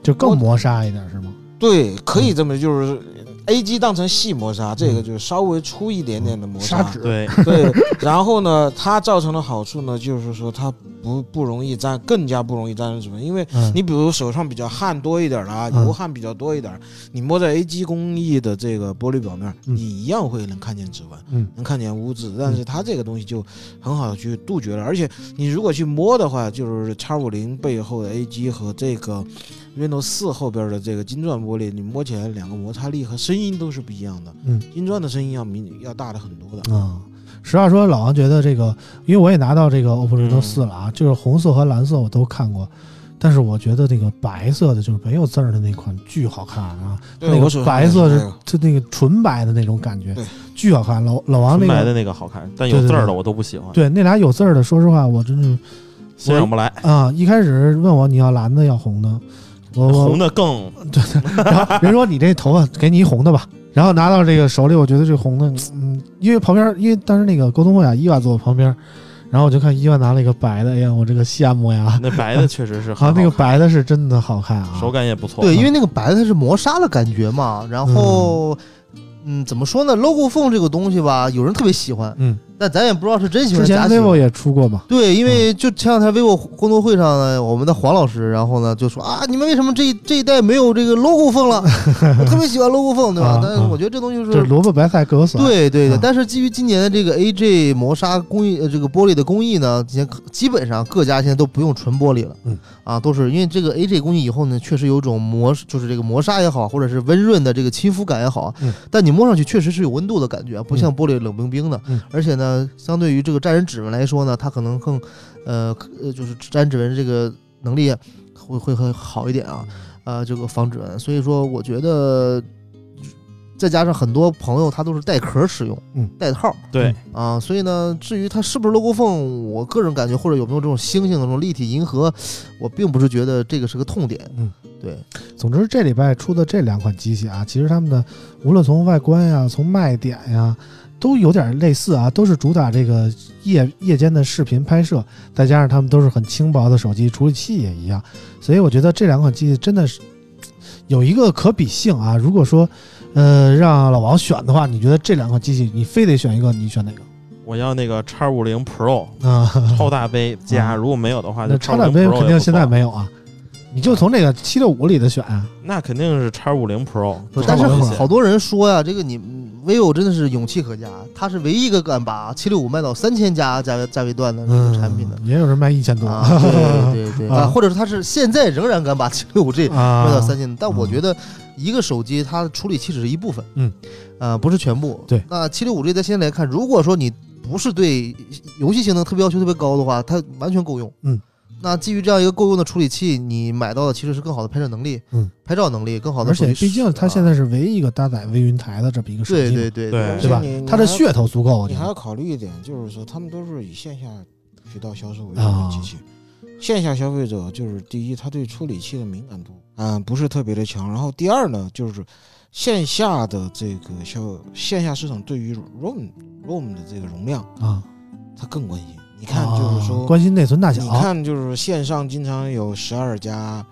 就更磨砂一点是吗？ 对，可以这么就是。A 基当成细磨砂，这个就稍微粗一点点的磨砂， 对对。然后呢，它造成的好处呢，就是说它不容易沾，更加不容易沾指纹。因为你比如手上比较汗多一点啦，油汗比较多一点，你摸在 A 基工艺的这个玻璃表面，你一样会能看见指纹，能看见污渍。但是它这个东西就很好的去杜绝了。而且你如果去摸的话，就是 X50背后的 A 基和这个Reno 4后边的这个金钻玻璃，你摸起来两个摩擦力和声音都是不一样的。金钻的声音要大的很多的。 实话说，老王觉得这个，因为我也拿到这个 OPPO Reno 4了啊，就是红色和蓝色我都看过，但是我觉得这个白色的就是没有字儿的那款巨好看啊，那个白色是就那个纯白的那种感觉，巨好看。老王那个纯白的那个好看，但有字儿的我都不喜欢。 对，那俩有字儿的，说实话我真是欣赏不来啊。一开始问我你要蓝的要红的。 红的更对，然后人说你这头发给你一红的吧，然后拿到这个手里，我觉得这红的，因为旁边，因为当时那个沟通会啊，伊娃坐我旁边，然后我就看伊娃拿了一个白的，哎呀，我这个羡慕呀。 那白的确实是好， 那个白的是真的好看啊， 手感也不错。 对，因为那个白的它是磨砂的感觉嘛，然后怎么说呢 ？logo 缝这个东西吧，有人特别喜欢，但咱也不知道是真喜欢。 之前 vivo 也出过嘛？ 对，因为就前两天 vivo 工作会上呢，我们的黄老师，然后呢就说啊，你们为什么这一代没有这个 logo 缝了？我特别喜欢 logo 缝，对吧？但是我觉得这东西是萝卜白菜各有所爱。 对对对，但是基于今年的这个 AJ 磨砂工艺，这个玻璃的工艺呢，基本上各家现在都不用纯玻璃了，都是因为这个 AJ 工艺以后呢，确实有种就是这个磨砂也好，或者是温润的这个亲肤感也好，但你摸上去确实是有温度的感觉，不像玻璃冷冰冰的，而且呢，相对于这个沾人指纹来说呢，它可能更就是沾指纹这个能力会好一点啊，这个防指纹。所以说我觉得再加上很多朋友他都是带壳使用，带套， 对啊，所以呢，至于它是不是 logo 缝，我个人感觉或者有没有这种星星的这种立体银河，我并不是觉得这个是个痛点。对。 总之这礼拜出的这两款机器啊，其实他们的无论从外观呀，从卖点呀，都有点类似啊，都是主打这个夜间的视频拍摄，再加上他们都是很轻薄的手机，处理器也一样，所以我觉得这两款机器真的是有一个可比性啊。如果说让老王选的话，你觉得这两款机器你非得选一个，你选哪个？ 我要那个 X50 Pro 超大杯加，如果没有的话，就超大杯肯定现在没有啊。你就从这个765里的选啊， 那肯定是 X50 Pro。 但是好多人说呀，这个你 vivo 真的是勇气可嘉，它是唯一一个敢把765卖到3000价位段的这个产品的， 也有人卖1000多， 对或者是它是现在仍然敢把765卖到3000，但我觉得一个手机它的处理器只是一部分，不是全部。 对， 那765在现在来看，如果说你不是对游戏性能要求特别高的话，它完全够用。那基于这样一个够用的处理器，你买到的其实是更好的拍摄能力，拍照能力更好的手机。 而且毕竟它现在是唯一一个搭载微云台的这么一个手机， 对吧？它的噱头足够。 你还要考虑一点，就是说他们都是以线下渠道销售为主的机器，线下消费者就是第一，他对处理器的敏感度不是特别的强，然后第二呢，就是线下的这个线下市场对于 ROM 的这个容量它更关心。你看，就是说关心内存大小。 你看，就是线上经常有12加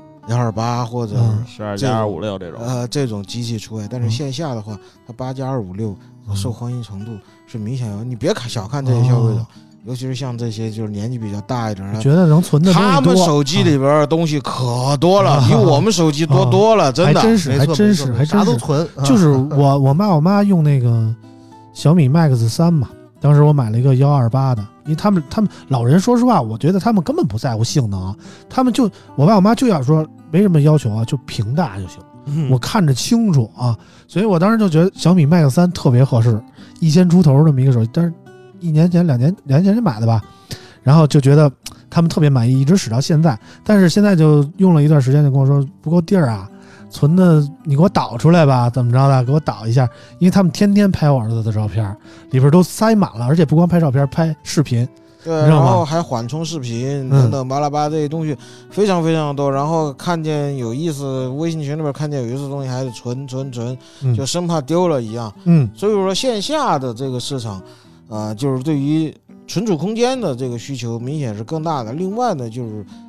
228或者 12加256这种这种机器出来，但是线下的话，它8加256受欢迎程度是明显有。你别小看这些消费者，尤其是像这些就是年纪比较大一点的， 觉得能存的东西多， 他们手机里边的东西可多了，比我们手机多了，真的， 还真是， 啥都存。 就是我妈用那个小米 Max 3嘛。当时我买了一个128的，因为他们老人，说实话，我觉得他们根本不在乎性能，他们就我爸我妈就要说没什么要求啊，就屏大就行，我看着清楚啊，所以我当时就觉得小米 Max 3特别合适，1000出头这么一个手机，但是1年前2年前买的吧，然后就觉得他们特别满意，一直使到现在，但是现在就用了一段时间，就跟我说不够地儿啊。存的你给我导出来吧，怎么着的？给我导一下，因为他们天天拍我儿子的照片，里边都塞满了，而且不光拍照片，拍视频， 对，然后还缓冲视频等等巴拉巴这些东西非常非常多。然后看见有意思，微信群里边看见有意思的东西还得存，就生怕丢了一样。所以说线下的这个市场，就是对于存储空间的这个需求明显是更大的。另外呢，就是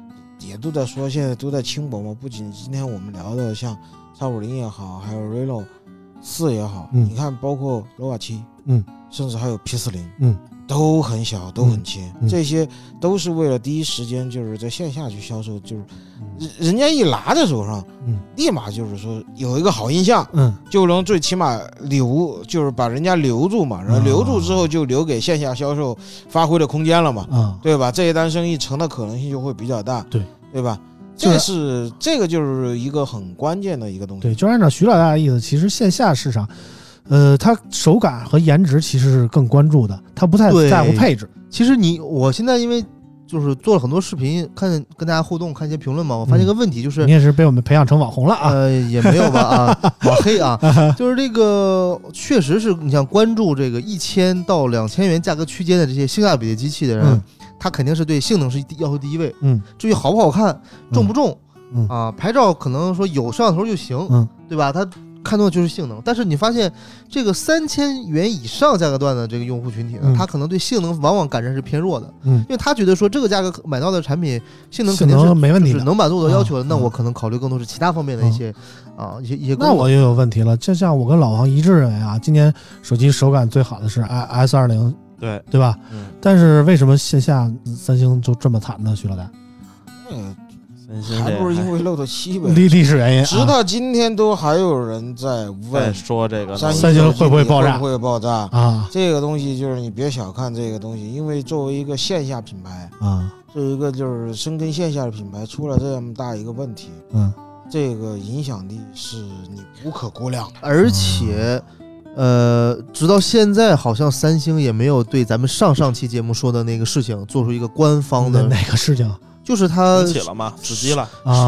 也都在说，现在都在轻薄嘛。不仅今天我们聊的像X50也好，还有 Reno 4也好，你看包括 Nova 7，甚至还有 P40，都很小，都很轻，这些都是为了第一时间就是在线下去销售，就是人家一拿在手上，立马就是说有一个好印象，就能最起码就是把人家留住嘛，然后留住之后就留给线下销售发挥的空间了嘛，对吧？这一单生意成的可能性就会比较大，对吧？这个就是一个很关键的一个东西。 对，就按照徐老大的意思，其实线下市场。它手感和颜值其实是更关注的，它不太在乎配置。 其实我现在因为就是做了很多视频，跟大家互动，看一些评论嘛，我发现一个问题，就是你也是被我们培养成网红了啊？ 也没有吧啊，网黑啊，就是这个确实是你像关注这个1000到2000元价格区间的这些性价比的机器的人，他肯定是对性能是要求第一位，至于好不好看，重不重，啊，拍照可能说有摄像头就行，对吧？他看重的就是性能，但是你发现这个3000元以上价格段的这个用户群体呢，他可能对性能往往感知是偏弱的，因为他觉得说这个价格买到的产品性能肯定是没问题的， 是能满足我的要求的，那我可能考虑更多是其他方面的一些一些。 那我又有问题了，就像我跟老王一致认为啊，今年手机手感最好的是 S20，对吧？但是为什么线下三星就这么惨呢？徐老大？ 还不是因为 Note 7呗， 历史原因， 直到今天都还有人在问说这个三星会不会爆炸？ 会不会爆炸啊？ 这个东西就是你别小看这个东西，因为作为一个线下品牌啊， 作为一个就是深耕线下的品牌，出了这么大一个问题，这个影响力是你无可估量的， 而且。直到现在，好像三星也没有对咱们上期节目说的那个事情做出一个官方的哪个事情？ 就是它起了吗？死机了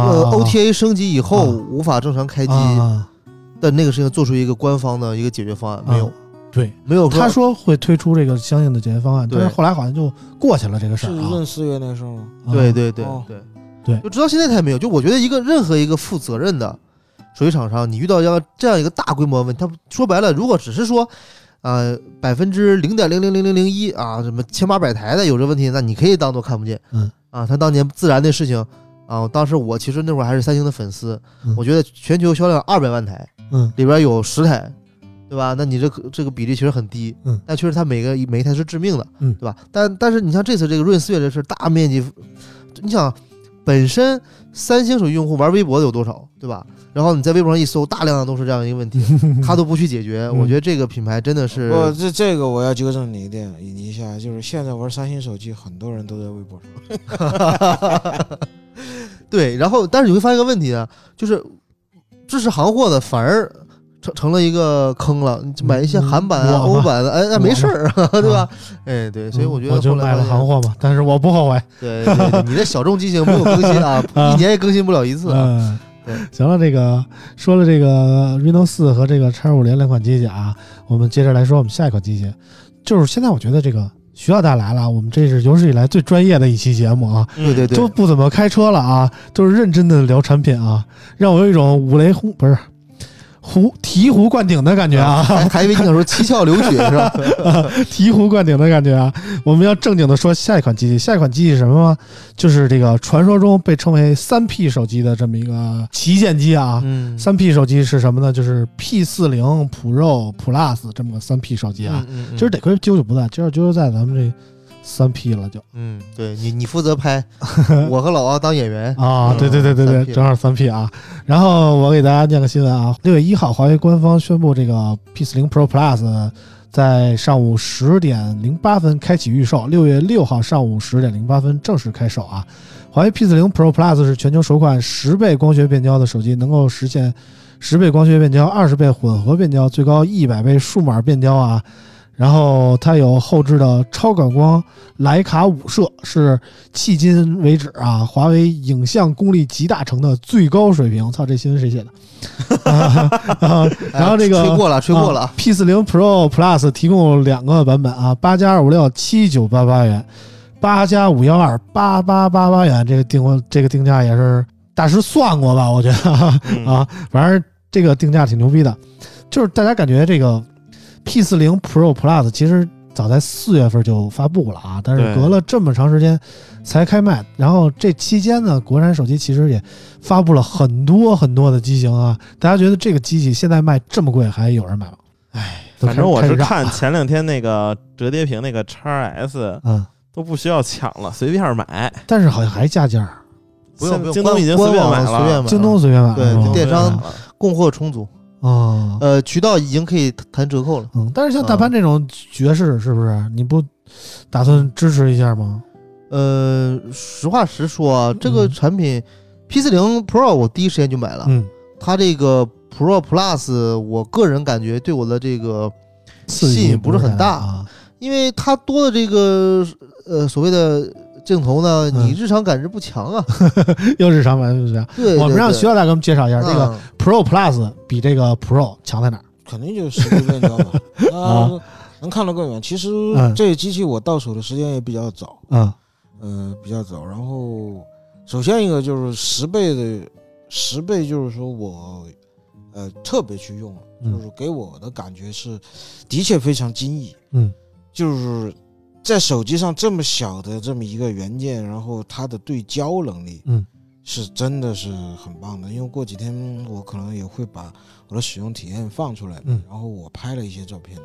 OTA 升级以后无法正常开机的那个事情，做出一个官方的一个解决方案没有？ 对， 没有。 他说会推出这个相应的解决方案，但是后来好像就过去了这个事儿。 是闰4月那个时候吗？ 对， 就直到现在他也没有。就我觉得任何一个负责任的手机厂商，你遇到这样一个大规模问题，他说白了，如果只是说0.00001%啊，什么1800台的有这问题，那你可以当做看不见。他当年自燃的事情啊，当时我其实那会儿还是三星的粉丝，我觉得全球销量200万台，里边有10台，对吧？那你这个比例其实很低，但确实它每一台是致命的，对吧？但是你像这次这个闰4月这事，大面积，你想本身三星手机用户玩微博的有多少，对吧？然后你在微博上一搜，大量的都是这样一个问题，他都不去解决。我觉得这个品牌真的是这个我要纠正你一下，就是现在玩三星手机，很多人都在微博上。 对，然后但是你会发现一个问题啊，就是支持行货的反而成了一个坑了，你买一些韩版啊、欧版的，哎，没事儿，对吧？哎，对，所以我觉得我就买了行货嘛，但是我不后悔。 对，你的小众机型没有更新啊，1年也更新不了一次。 对，行了，这个说了这个 Reno 4和这个 X50两款机器啊，我们接着来说我们下一款机器，就是现在我觉得这个徐老大来了，我们这是有史以来最专业的一期节目啊， 对， 都不怎么开车了啊，都是认真的聊产品啊，让我有一种五雷轰不是。醍醐灌顶的感觉啊！ 还以为你想说七窍流血是吧？ 醍醐灌顶的感觉啊！我们要正经的说下一款机器，下一款机器是什么吗？就是这个传说中被称为3P 手机的这么一个旗舰机啊。3P 手机是什么呢？就是 P40 Pro Plus 这么个3P 手机啊。今儿得亏啾啾不在，今儿啾啾在咱们这。3P 了就， 对你负责拍，我和老王当演员啊，对，正好3P 啊。然后我给大家念个新闻啊，6月1号，华为官方宣布这个 P40 Pro Plus 在上午10点08分开启预售，6月6号上午10点08分正式开售啊。华为 P40 Pro Plus 是全球首款10倍光学变焦的手机，能够实现10倍光学变焦、20倍混合变焦、最高100倍数码变焦啊。然后它有后置的超感光徕卡5摄，是迄今为止啊华为影像功力集大成的最高水平。操，这新闻谁写的？然后这个吹过了。 P40 Pro Plus 提供2个版本啊，8+256 7988元，8+512 8888元。这个定价也是大师算过吧？我觉得啊，反正这个定价挺牛逼的，就是大家感觉这个。P40 Pro Plus 其实早在4月份就发布了啊，但是隔了这么长时间才开卖。然后这期间呢，国产手机其实也发布了很多很多的机型啊。大家觉得这个机器现在卖这么贵，还有人买吗？ 哎，反正我是看前2天那个折叠屏那个 XS， 都不需要抢了，随便买。 但是好像还加价， 不用， 京东已经随便买了， 京东随便买了， 对，电商供货充足。渠道已经可以谈折扣了。 但是像大潘这种爵士，是不是你不打算支持一下吗？ 实话实说，这个产品 P40 Pro 我第一时间就买了。它这个 Pro Plus， 我个人感觉对我的这个吸引不是很大，因为它多的这个所谓的镜头呢，你日常感知不强啊。 又日常感知不强。 对， 我们让徐老大给我们介绍一下，这个 Pro Plus 比这个 Pro 强在哪儿？ 肯定就是10倍变焦吧。能看得更远。其实这个机器我到手的时间也比较早，比较早。然后首先一个就是10倍，就是说我特别去用了，就是给我的感觉是的确非常惊异。就是在手机上这么小的这么一个元件，然后它的对焦能力，是真的是很棒的。因为过几天我可能也会把我的使用体验放出来，然后我拍了一些照片，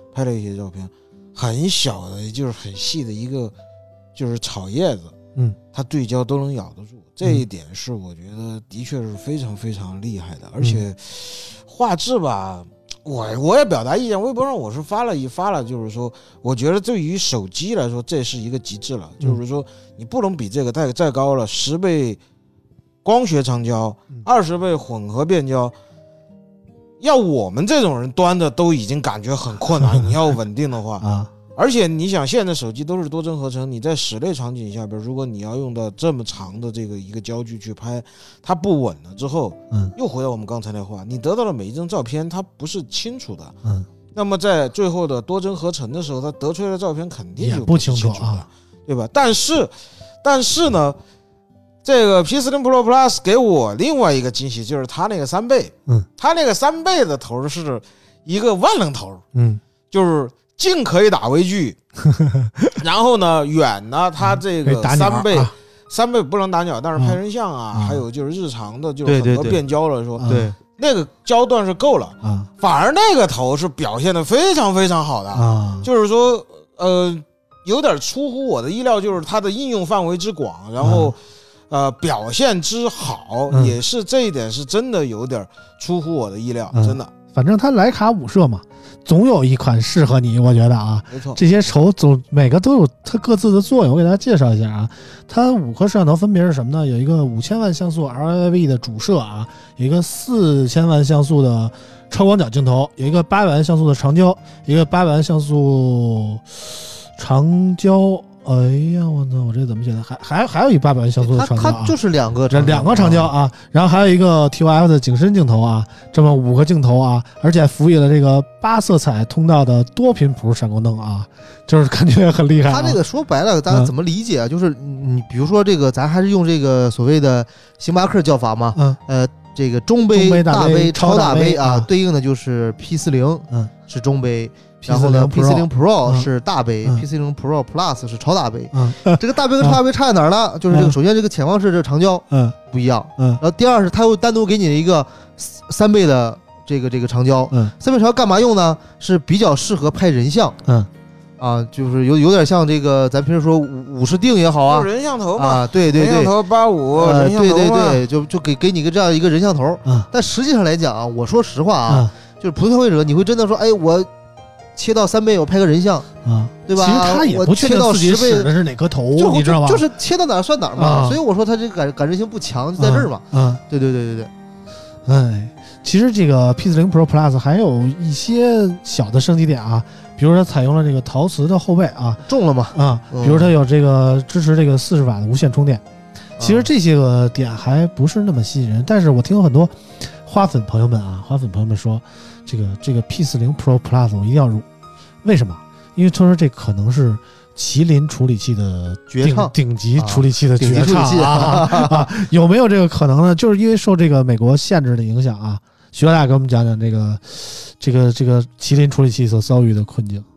很小的，就是很细的一个，就是草叶子，它对焦都能咬得住，这一点是我觉得的确是非常非常厉害的。而且画质吧。我也表达意见，微博上我是发了，就是说，我觉得对于手机来说，这是一个极致了，就是说，你不能比这个再高了，10倍光学长焦，20倍混合变焦，要我们这种人端的都已经感觉很困难，你要稳定的话而且你想，现在手机都是多帧合成，你在室内场景下边，如果你要用到这么长的这个一个焦距去拍，它不稳了之后，又回到我们刚才那话，你得到的每一张照片它不是清楚的，那么在最后的多帧合成的时候，它得出来的照片肯定就不清楚的，对吧？但是呢，这个 P40 Pro Plus 给我另外一个惊喜，就是它那个3倍，它那个3倍的头是一个万能头，就是近可以打微距，然后呢远呢它这个3倍不能打鸟，但是拍人像啊，还有就是日常的就是很多变焦了说， 对那个焦段是够了反而那个头是表现的非常非常好的就是说有点出乎我的意料，就是它的应用范围之广，然后表现之好，也是这一点是真的有点出乎我的意料，真的。 反正它徕卡5摄嘛，总有一款适合你，我觉得啊， 没错， 这些每个都有它各自的作用。我给大家介绍一下啊，它5颗摄像头分别是什么呢？有一个5000万像素 LIV 的主摄啊，有一个4000万像素的超广角镜头，有一个800万像素的长焦，一个800万像素长焦。哎呀，我操！我这怎么写的？还有一800万像素的长焦它就是两个长焦啊，然后还有一个 TOF 的景深镜头啊，这么5个镜头啊，而且赋予了这个8色彩通道的多频谱闪光灯啊，就是感觉很厉害。 它这个说白了，大家怎么理解啊？就是你比如说这个，咱还是用这个所谓的星巴克叫法嘛，这个中杯、大杯、超大杯啊，对应的就是 P40，是中杯。然后呢 ，P40 Pro 是大杯，P40 Pro Plus 是超大杯。这个大杯跟超大杯差在哪儿呢？就是这个，首先这个潜望式这个长焦不一样，然后第二是它又单独给你一个3倍的这个长焦，3倍长焦干嘛用呢？是比较适合拍人像，就是有点像这个咱平时说50定也好啊， 人像头嘛， 对， 人像头85，人像头对，就给你个这样一个人像头。但实际上来讲啊，我说实话啊，就是普通消费者，你会真的说，哎，我切到3倍，我拍个人像对吧？ 其实他也不确定自己使的是哪颗头，你知道吧？ 就是切到哪儿算哪儿嘛。所以我说他这个感知性不强，就在这儿嘛。对。 哎，其实这个 P40 Pro Plus 还有一些小的升级点啊，比如它采用了这个陶瓷的后背啊， 重了嘛比如它有这个支持这个40瓦的无线充电。其实这些个点还不是那么吸引人，但是我听了很多花粉朋友们说，这个 P40 Pro Plus 我一定要入。为什么？因为他说这可能是麒麟处理器的顶级处理器的绝唱有没有这个可能呢？就是因为受这个美国限制的影响啊，徐老大给我们讲讲这个麒麟处理器所遭遇的困境。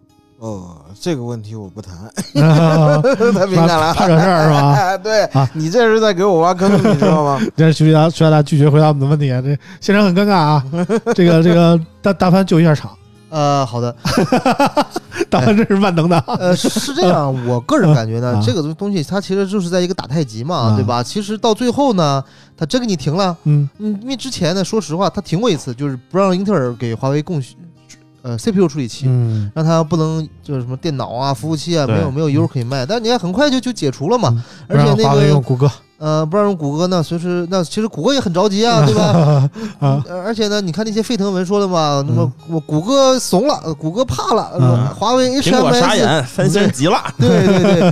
这个问题我不谈，太敏感了， 怕惹事儿是吧？ 对你这是在给我挖坑，你知道吗？ 这徐大拒绝回答我们的问题，这现场很尴尬啊！这个大潘救一下场。 好的， 大潘真是万能的。 是这样，我个人感觉呢，这个东西它其实就是在一个打太极嘛，对吧？其实到最后呢，它真给你停了，因为之前呢，说实话，它停过一次，就是不让英特尔给华为供CPU 处理器，让它不能就是什么电脑啊、服务器啊，没有油可以卖。但是你看很快就解除了嘛，而且那个华为用谷歌， 不让用谷歌呢，其实谷歌也很着急啊，对吧？而且呢，你看那些沸腾文说的嘛，那么我谷歌怂了，谷歌怕了，华为 HMS 苹果傻眼，三星急了， 对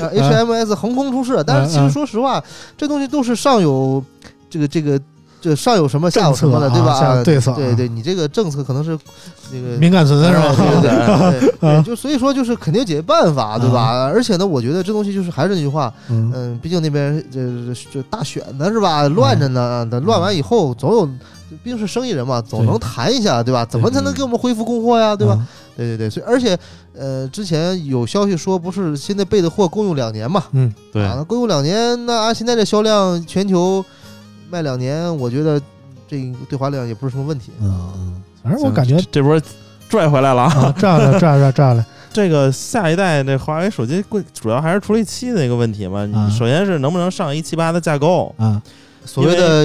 ，HMS 横空出世。但是其实说实话，这东西都是上有这上有什么下有什么的，对吧？ 对策， 对，你这个政策可能是这个敏感词是吧？ 对，就所以说就是肯定解决办法，对吧？而且呢，我觉得这东西就是还是那句话，毕竟那边这大选呢是吧，乱着呢，乱完以后总有，毕竟是生意人嘛，总能谈一下，对吧？怎么才能给我们恢复供货呀，对吧？对，所以而且之前有消息说不是现在备的货共用2年嘛， 对啊，共用2年，那现在这销量全球卖2年，我觉得这个对华量也不是什么问题。 反正我感觉这波拽回来了啊， 拽来。 这个下一代这华为手机主要还是处理器的一个问题嘛。你首先是能不能上178的架构啊？ 所谓的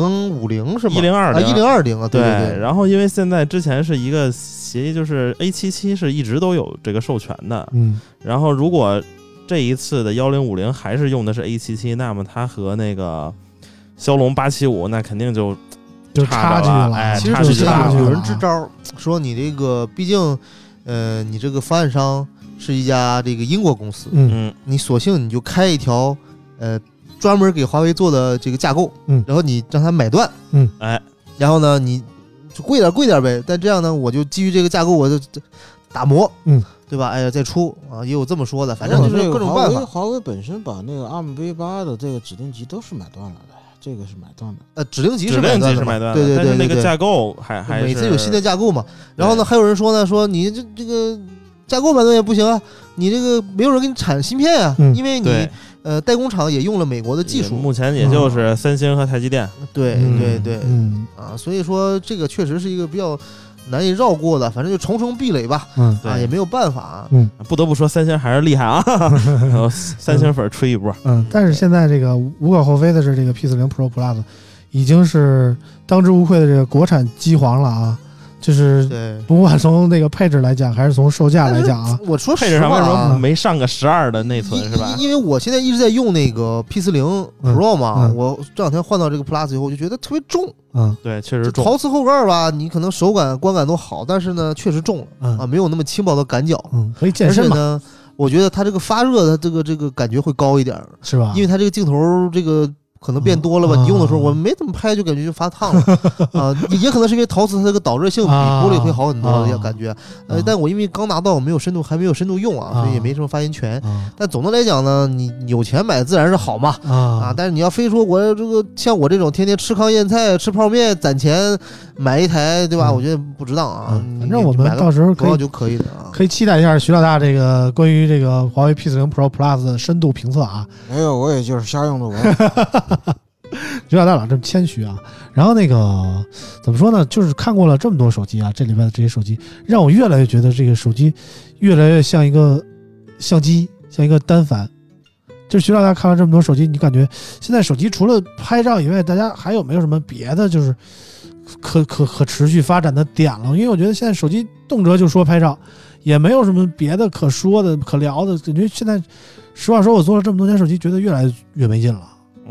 1050是吗 ？1020 啊，对。 然后因为现在之前是一个协议，就是 A77是一直都有这个授权的。然后如果这一次的1050还是用的是 A77，那么它和那个骁龙875那肯定就差距了。 其实之前有人支招说你这个毕竟你这个方案商是一家这个英国公司，你索性你就开一条专门给华为做的这个架构，然后你让他买断，然后呢你就贵点呗，但这样呢我就基于这个架构我就打磨，对吧？再出啊，也有这么说的，反正就是各种办法。 华为本身把那个 ARMv8的这个指令集都是买断了的。这个是买断的， 指令集是买断的，对， 但是那个架构还是每次有新的架构嘛。然后呢，还有人说呢，说你这个架构买断也不行啊，你这个没有人给你产芯片啊，因为你代工厂也用了美国的技术， 目前也就是三星和台积电。 对，所以说这个确实是一个比较难以绕过的，反正就重重壁垒吧，也没有办法。 不得不说三星还是厉害啊，三星粉吹一波。 但是现在这个无可厚非的是，这个 P40 Pro Plus 已经是当之无愧的这个国产机皇了啊。就是不管从那个配置来讲，还是从售价来讲啊， 我说配置上为什么没上个12的内存是吧？ 因为我现在一直在用那个 P40 Pro 嘛，我这两天换到这个 Plus 以后，我就觉得特别重。 对，确实重。 陶瓷后盖吧，你可能手感、观感都好，但是呢，确实重了啊，没有那么轻薄的感脚。 可以健身嘛。 而且呢，我觉得它这个发热的这个感觉会高一点， 是吧？ 因为它这个镜头这个。可能变多了吧？你用的时候我没怎么拍，就感觉就发烫了啊！也可能是因为陶瓷它这个导热性比玻璃会好很多的感觉。但我因为刚拿到没有深度，还没有深度用啊，所以也没什么发言权。但总的来讲呢，你有钱买自然是好嘛但是你要非说我这个像我这种天天吃糠咽菜、吃泡面攒钱买一台，对吧？我觉得不值当啊。 反正我们到时候可以的啊， 可以期待一下徐老大这个关于这个华为 P40 Pro Plus 的深度评测啊。 没有，我也就是瞎用的我。 徐老大老这么谦虚啊，然后那个怎么说呢？就是看过了这么多手机啊，这里边的这些手机，让我越来越觉得这个手机越来越像一个相机，像一个单反。就是徐老大看了这么多手机，你感觉现在手机除了拍照以外，大家还有没有什么别的就是可持续发展的点了？因为我觉得现在手机动辄就说拍照，也没有什么别的可说的、可聊的。感觉现在实话说，我做了这么多年手机，觉得越来越没劲了。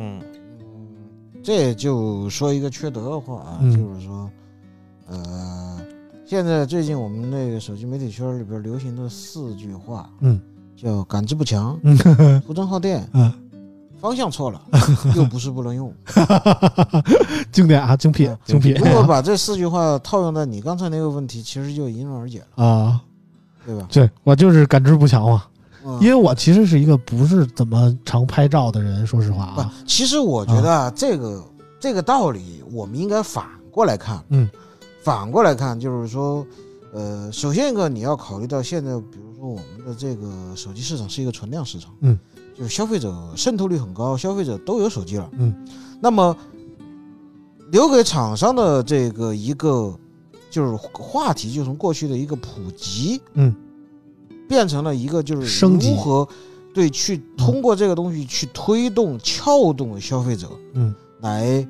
这就说一个缺德的话啊，就是说，现在最近我们那个手机媒体圈里边流行的4句话，叫感知不强，图真耗电，方向错了，又不是不能用， 经典啊，精辟。 如果把这4句话套用在你刚才那个问题，其实就迎刃而解了啊， 对吧？ 对，我就是感知不强嘛。因为我其实是一个不是怎么常拍照的人，说实话啊。 其实我觉得这个道理我们应该反过来看，反过来看就是说，首先一个你要考虑到现在，比如说我们的这个手机市场是一个存量市场，就是消费者渗透率很高，消费者都有手机了，那么留给厂商的这个一个就是话题，就从过去的一个普及，变成了一个就是如何对去通过这个东西去推动撬动消费者，来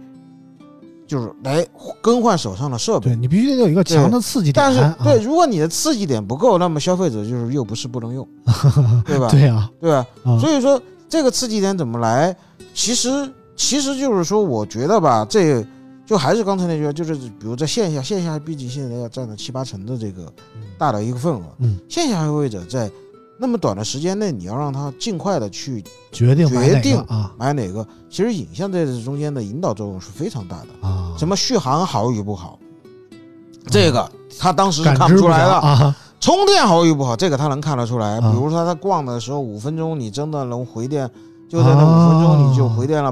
更换手上的设备。 对，你必须得有一个强的刺激点。 但是对，如果你的刺激点不够，那么消费者就是又不是不能用，对吧？ 对啊， 对吧？所以说这个刺激点怎么来？其实就是说，我觉得吧，这就还是刚才那句，就是比如在线下毕竟现在要占了7-8成的这个大的一个份额，线下消费者在那么短的时间内，你要让他尽快的去决定买哪个，其实影像在这中间的引导作用是非常大的啊。什么续航好与不好，这个他当时是看不出来的啊。充电好与不好，这个他能看得出来。比如说他逛的时候5分钟，你真的能回电，就在那5分钟你就回电了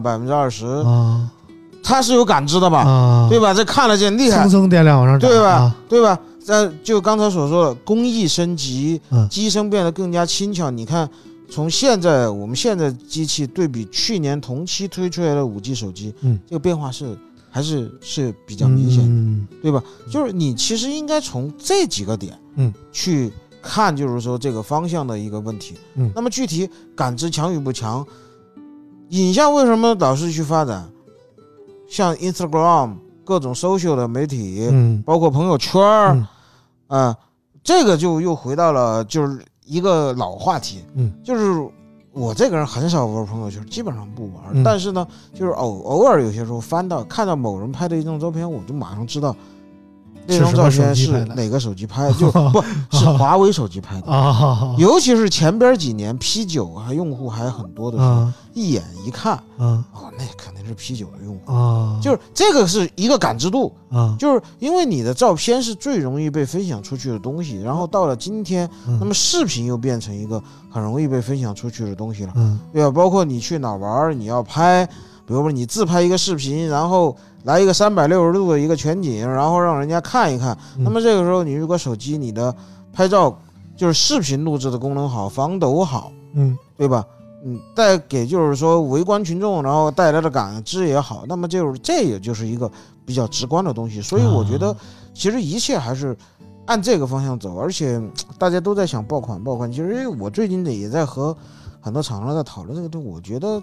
20%，他是有感知的吧？对吧？这看得见厉害， 蹭电量往上涨， 对吧？对吧？就刚才所说的工艺升级，机身变得更加轻巧。你看，从我们现在机器对比去年同期推出来的5G 手机，这个变化还是比较明显的，对吧？就是你其实应该从这几个点，去看，就是说这个方向的一个问题。那么具体感知强与不强，影像为什么老是去发展？像 Instagram 各种 social 的媒体，包括朋友圈，这个就又回到了就是一个老话题，就是我这个人很少玩朋友圈，基本上不玩，但是呢，就是偶尔有些时候看到某人拍的一张照片，我就马上知道那张照片是哪个手机拍的，就不是华为手机拍的，尤其是前边几年 P9 用户还很多的时候，一眼一看，那肯定是 P9 的用户，就是这个是一个感知度，就是因为你的照片是最容易被分享出去的东西，然后到了今天，那么视频又变成一个很容易被分享出去的东西了，对吧？包括你去哪玩，你要拍，比如说你自拍一个视频，然后来一个360度的一个全景，然后让人家看一看，那么这个时候你如果手机你的拍照就是视频录制的功能好，防抖好，对吧？带给就是说围观群众，然后带来的感知也好，那么这也就是一个比较直观的东西。所以我觉得其实一切还是按这个方向走，而且大家都在想爆款。其实我最近也在和很多厂商在讨论这个东西，我觉得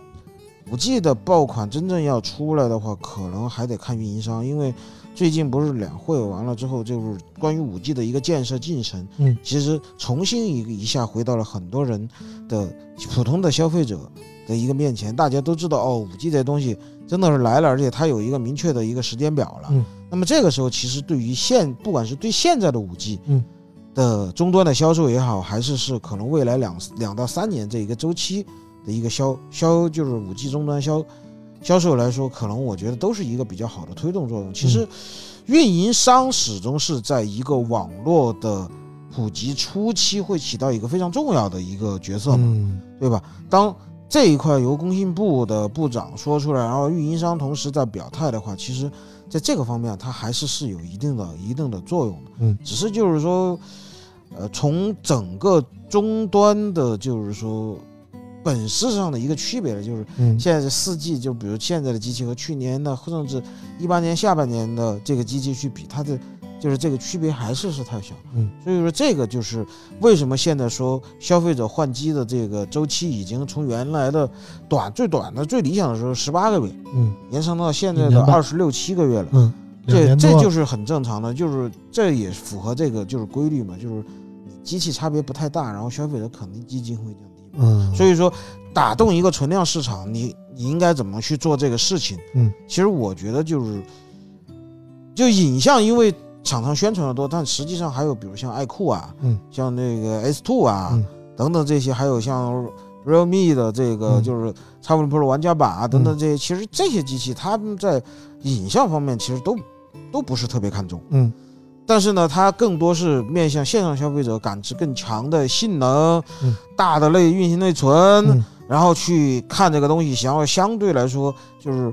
5G 的爆款真正要出来的话，可能还得看运营商，因为最近不是两会完了之后，就是关于5G 的一个建设进程，其实重新一下回到了很多人的普通的消费者的一个面前，大家都知道5G 这东西真的是来了，而且它有一个明确的一个时间表了。那么这个时候，其实对于不管是对现在的5G 的终端的销售也好，还是可能未来2到3年这一个周期的一个就是 5G 终端销售来说，可能我觉得都是一个比较好的推动作用。其实运营商始终是在一个网络的普及初期会起到一个非常重要的一个角色嘛，对吧？当这一块由工信部的部长说出来，然后运营商同时在表态的话，其实在这个方面它还是有一定的作用的。只是就是说从整个终端的就是说本质上的一个区别了，就是现在的4G，就比如现在的机器和去年的甚至18年下半年的这个机器去比，它的就是这个区别还是太小。所以说这个就是为什么现在说消费者换机的这个周期已经从原来的最短的最理想的时候18个月，延长到现在的26、7个月了。这就是很正常的，就是这也符合这个就是规律嘛，就是机器差别不太大，然后消费者肯定基金会降低。所以说打动一个存量市场，你应该怎么去做这个事情？其实我觉得就影像，因为厂商宣传的多，但实际上还有比如像爱酷啊，像那个 S2 啊，等等这些，还有像 Realme 的这个就是 X50 Pro 玩家版啊等等这些，其实这些机器他们在影像方面其实都不是特别看重。但是呢，它更多是面向线上消费者，感知更强的性能，大的运行内存，然后去看这个东西，想要相对来说就是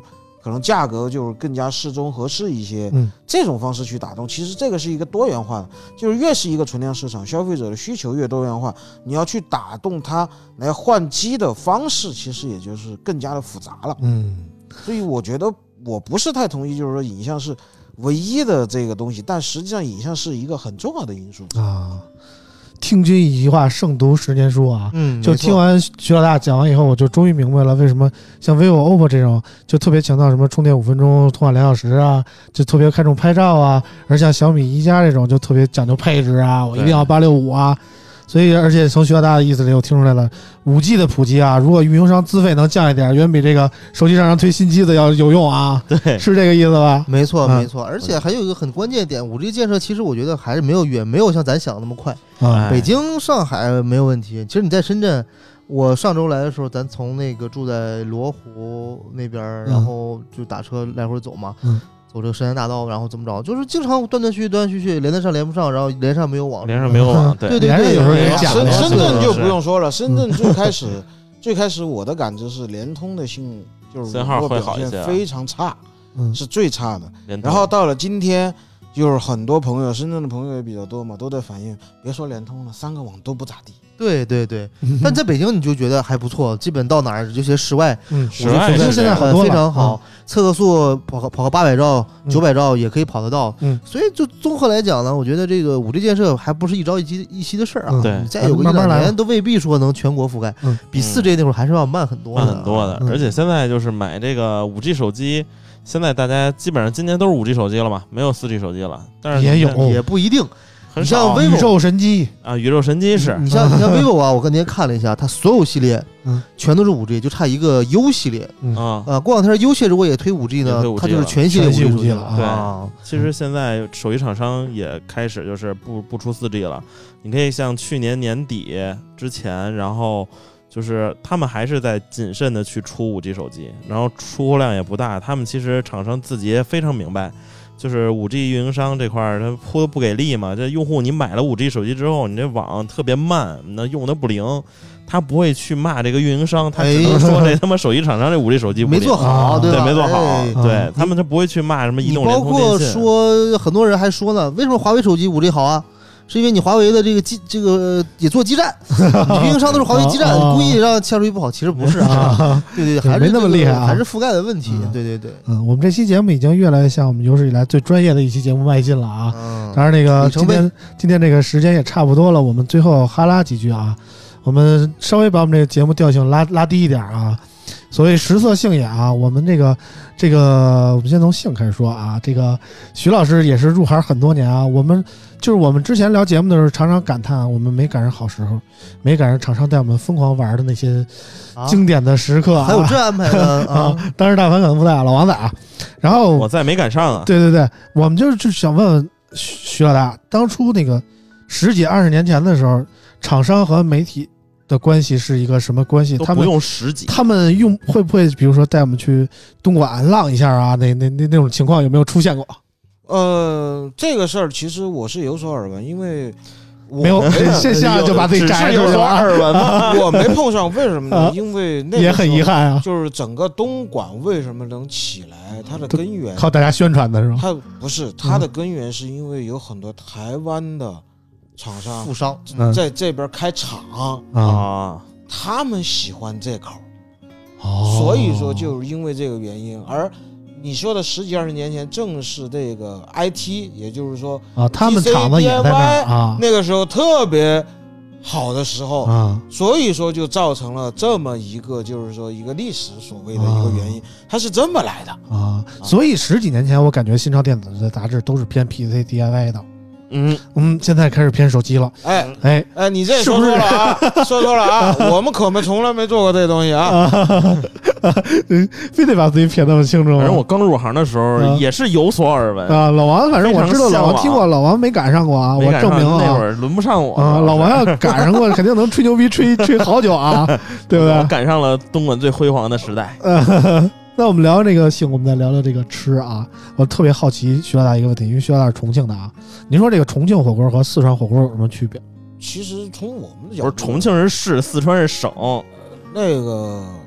可能价格就是更加适中合适一些，这种方式去打动。其实这个是一个多元化的，就是越是一个存量市场，消费者的需求越多元化，你要去打动他来换机的方式，其实也就是更加的复杂了。所以我觉得我不是太同意，就是说影像是唯一的这个东西，但实际上影像是一个很重要的因素啊。 听君一句话，胜读10年书啊！就听完徐老大讲完以后，我就终于明白了为什么像 vivo、OPPO 这种就特别强调什么充电5分钟、通话2小时啊，就特别看重拍照啊；而像小米、宜家这种就特别讲究配置啊，我一定要865啊。所以，而且从徐老大的意思里，我听出来了，5G 的普及啊，如果运营商资费能降一点，远比这个手机厂商推新机子要有用啊。 对， 是这个意思吧？ 没错，没错。而且还有一个很关键点，5G 建设其实我觉得还是没有像咱想的那么快。北京、上海没有问题。其实你在深圳，我上周来的时候，咱从那个住在罗湖那边，然后就打车来回走嘛。走这个深山大道，然后怎么着，就是经常断断续续，连得上连不上，然后连上没有网， 连上没有网，对， 有时候也假的。 深圳就不用说了，深圳最开始我的感知是联通的就是信号会好一些， 非常差，是最差的。然后到了今天，就是很多朋友，深圳的朋友也比较多嘛，都在反映，别说联通了，3个网都不咋地。 对，但在北京你就觉得还不错，基本到哪儿这些室外， 室外现在很多非常好，测个速跑个800兆、900兆也可以跑得到。所以就综合来讲呢，我觉得这个5G 建设还不是一朝一夕的事儿啊。 对， 再有个1-2年都未必说能全国覆盖，比4G 那会儿还是要慢很多的。而且现在就是买这个5G 手机，现在大家基本上今年都是5G 手机了嘛，没有4G 手机了，但是也不一定。 很少， 宇宙神机啊，宇宙神机是你像 vivo 啊，我跟您看了一下，它所有系列全都是5G，就差一个 U 系列过两天 U 系列如果也推 5G 呢，它就是全系列 5G 了。 对，其实现在手机厂商也开始就是不出 4G 了，你可以像去年年底之前，然后就是他们还是在谨慎的去出 5G 手机，然后出货量也不大，他们其实厂商自己也非常明白。就是 5G 运营商这块他铺不给力嘛，这用户你买了 5G 手机之后，你这网特别慢，那用的不灵，他不会去骂这个运营商，他只能说这他妈手机厂商这5G 手机不灵没做好， 对，没做好，对他们就不会去骂什么移动联通电信。 包括说很多人还说呢，为什么华为手机 5G 好啊？是因为你华为的这个也做基站，运营商都是华为基站，故意让下手机不好，其实不是啊。对，还是没那么厉害啊， 还是覆盖的问题。对。 我们这期节目已经越来越向我们有史以来最专业的一期节目迈进了啊。当然，那个今天这个时间也差不多了，我们最后哈拉几句啊，我们稍微把我们这个节目调性拉低一点啊。所谓食色性也啊，我们这个我们先从性开始说啊。这个徐老师也是入行很多年啊，我们之前聊节目的时候常常感叹我们没赶上好时候，没赶上厂商带我们疯狂玩的那些经典的时刻还有这安排呢啊！ 当时大凡可能不在啊，老王在啊。然后我在没赶上啊。 对，我们就想问问徐老大，当初那个10几20年前的时候，厂商和媒体的关系是一个什么关系？他们不用10几， 他们会不会比如说带我们去东莞浪一下啊？那种情况有没有出现过？ 这个事儿其实我是有所耳闻，因为没有线下就把自己摘出来了。 耳闻吗？ 我没碰上，为什么呢？因为那个也很遗憾啊。 就是整个东莞为什么能起来，它的根源靠大家宣传的是吧？ 它不是，它的根源是因为有很多台湾的厂商、 富商在这边开厂啊， 他们喜欢这口，所以说就是因为这个原因。而你说的10几20年前，正是这个 IT， 也就是说他们厂子也在那儿啊， 那个时候特别好的时候啊，所以说就造成了这么一个，就是说一个历史所谓的一个原因，它是这么来的啊。所以10几年前，我感觉新潮电子的杂志都是偏 PC DIY 的。现在开始偏手机了。哎， 你这说错了啊，说错了啊！我们可从来没做过这东西啊， 非得把自己撇那么清楚。 反正我刚入行的时候也是有所耳闻啊。老王，反正我知道，老王听过，老王没赶上过啊。我证明那会儿轮不上我啊。老王要赶上过，肯定能吹牛逼吹好久啊，对不对？ 赶上了东莞最辉煌的时代。 那我们聊这个性，我们再聊聊这个吃啊。我特别好奇徐老大一个问题，因为徐老大是重庆的啊。您说这个重庆火锅和四川火锅有什么区别？ 其实从我们的角度， 不是重庆是市，四川是省。 那个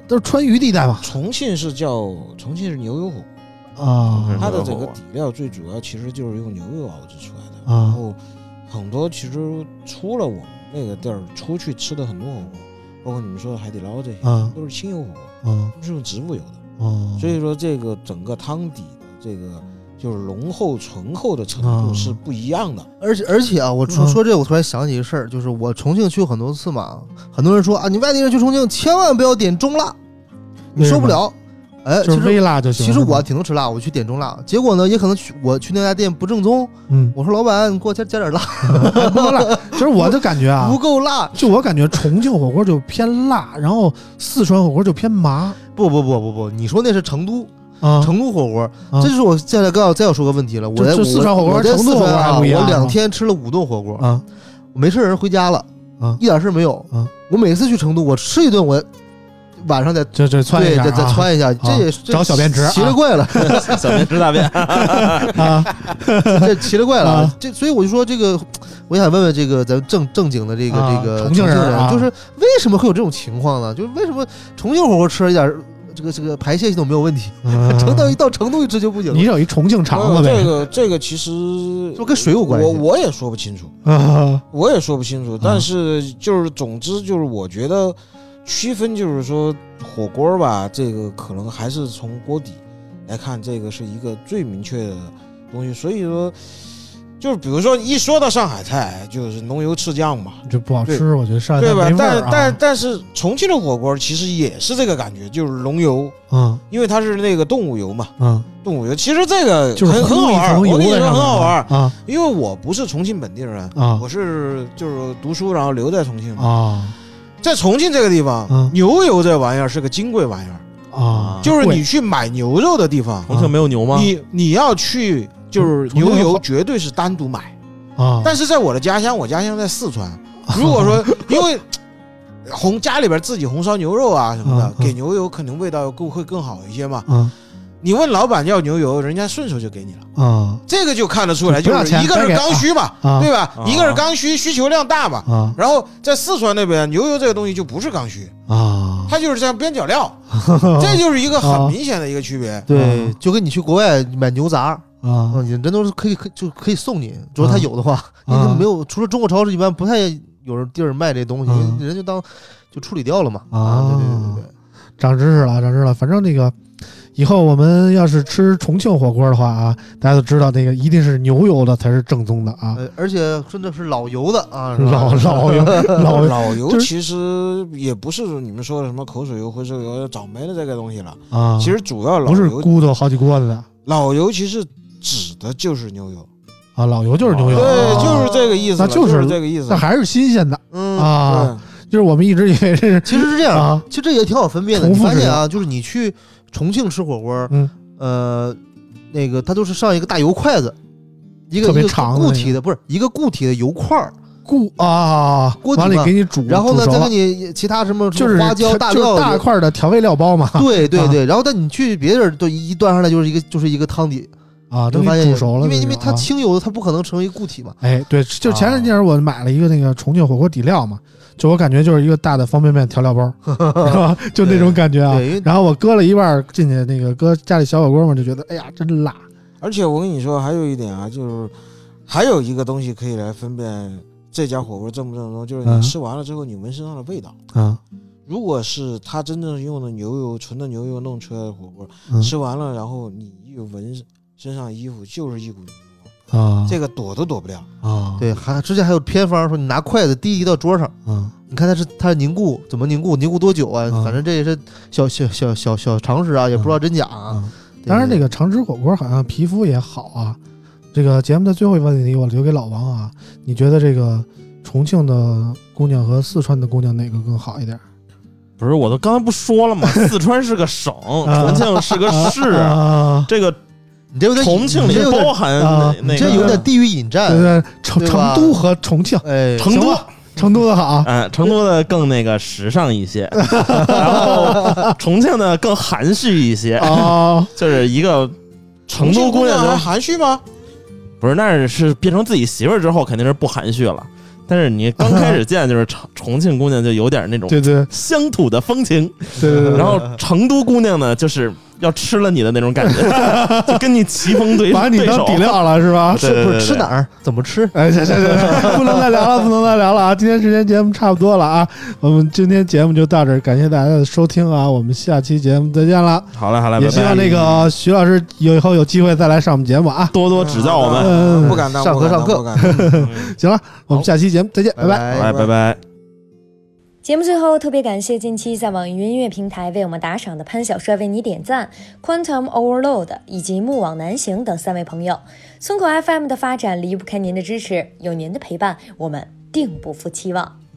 都是川渝地带嘛。 重庆是牛油火锅啊， 它的整个底料最主要其实就是用牛油熬制出来的。然后很多其实除了我们那个地儿出去吃的很多火锅，包括你们说的海底捞这些，都是清油火锅，都是用植物油的。所以说这个整个汤底的这个就是浓厚醇厚的程度是不一样的。 而且啊，我说这个我突然想起一个事儿，就是我重庆去过很多次嘛，很多人说啊，你外地人去重庆千万不要点中辣，你受不了。哎， 就是微辣就行。 其实我挺能吃辣，我去点中辣，结果呢，也可能我去那家店不正宗。我说老板，你给我加点辣， 不够辣。其实我就感觉啊， 不够辣。 就我感觉重庆火锅就偏辣，然后四川火锅就偏麻。 不，你说那是成都。成都火锅，这就是我现在再要说个问题了。我在四川火锅， 成都火锅啊，我 2天吃了5顿火锅啊，我没事人回家了一点事没有我每次去成都，我吃一顿我。晚上再窜一下， 再窜一下，这也找小便池， 奇了怪了， 小便池大便啊，这奇了怪了。这所以我就说这个，我想问问这个咱正经的这个重庆人， 就是为什么会有这种情况呢？就是为什么重庆火锅吃了一点这个排泄系统没有问题，到成都一吃就不行？ 你有一重庆肠子呗？ 这个其实就跟水有关系， 我也说不清楚我也说不清楚。但是就是总之就是我觉得。区分就是说火锅吧，这个可能还是从锅底来看，这个是一个最明确的东西。所以说，就是比如说一说到上海菜，就是浓油赤酱嘛， 这不好吃，我觉得上海菜没味儿啊。但是重庆的火锅其实也是这个感觉，就是浓油，因为它是那个动物油嘛，动物油。其实这个就是很好玩，我跟你说很好玩啊， 因为我不是重庆本地人啊，我是就是读书然后留在重庆啊。在重庆这个地方，牛油这玩意儿是个金贵玩意儿啊， 就是你去买牛肉的地方， 重庆没有牛吗？ 你要去就是牛油绝对是单独买啊。 但是在我的家乡，我家乡在四川，如果说因为家里边自己红烧牛肉啊什么的，给牛油肯定味道会更好一些嘛。你问老板要牛油，人家顺手就给你了这个就看得出来，就是一个是刚需嘛，对吧？一个是刚需，需求量大嘛。然后在四川那边，牛油这个东西就不是刚需它就是这样边角料，这就是一个很明显的一个区别。 对，就跟你去国外买牛杂人都是可以送你，如果他有的话，因为没有，除了中国超市，一般不太有地儿卖这东西，人就处理掉了嘛。对， 长知识了，反正那个。以后我们要是吃重庆火锅的话啊，大家都知道那个一定是牛油的才是正宗的啊， 而且真的是老油的啊， 老油其实也不是你们说的什么口水油、回收油、长霉的这个东西了啊。其实主要老油不是咕头好几锅子的， 老油其实指的就是牛油啊，老油就是牛油， 对，就是这个意思， 那就是这个意思， 那还是新鲜的啊。就是我们一直以为是， 其实是这样，其实这也挺好分辨的。你发现啊，就是你去重庆吃火锅，那个它都是上一个大油筷子，一个固体的，不是一个固体的油块儿，锅底往里给你煮， 然后呢再给你其他什么就是花椒、大料， 就是大块的调味料包嘛。 对，然后但你去别地儿都一端上来就是一个汤底。 都发现煮熟了， 因为它清油的，它不可能成为固体嘛。 哎，对，就前两天我买了一个那个重庆火锅底料嘛，就我感觉就是一个大的方便面调料包，是吧？就那种感觉啊。然后我搁了一半进去，那个搁家里小火锅嘛，就觉得哎呀真辣。 而且我跟你说还有一点啊，就是还有一个东西可以来分辨这家火锅正不正宗，就是你吃完了之后你闻身上的味道啊。 如果是他真正用的牛油纯的牛油弄出来的火锅，吃完了然后你一闻身上衣服就是一股牛油这个躲都躲不了对，之前还有偏方说你拿筷子滴到桌上你看它凝固怎么凝固多久啊？反正这也是小常识啊，也不知道真假啊。 当然，这个常吃火锅好像皮肤也好啊。这个节目的最后一个问题，我留给老王啊，你觉得这个重庆的姑娘和四川的姑娘哪个更好一点？ 不是，我都刚才不说了吗？四川是个省，重庆是个市，这个。 你这有点重庆里包含那个， 这有点地域引战。 对，成都和重庆，成都的好， 成都的更那个时尚一些，然后重庆的更含蓄一些就是一个成都姑娘还含蓄吗？ 不是，那是变成自己媳妇儿之后肯定是不含蓄了。 但是你刚开始见就是重庆姑娘就有点那种乡土的风情， 对， 然后成都姑娘呢就是要吃了你的那种感觉，就跟你棋逢对手， 把你当底料了是吧？ 是不是吃哪儿怎么吃？ 哎，行，不能再聊了啊！今天时间节目差不多了啊，我们今天节目就到这儿，感谢大家的收听啊，我们下期节目再见了。 好了， 也希望那个徐老师以后有机会再来上我们节目啊， 多多指教我们。 不敢当， 上课。 行了，我们下期节目再见，拜拜。 节目最后特别感谢近期在网易云音乐平台为我们打赏的潘小帅为你点赞、Quantum Overload 以及木往南行等3位朋友。村口 FM 的发展离不开您的支持，有您的陪伴，我们定不负期望。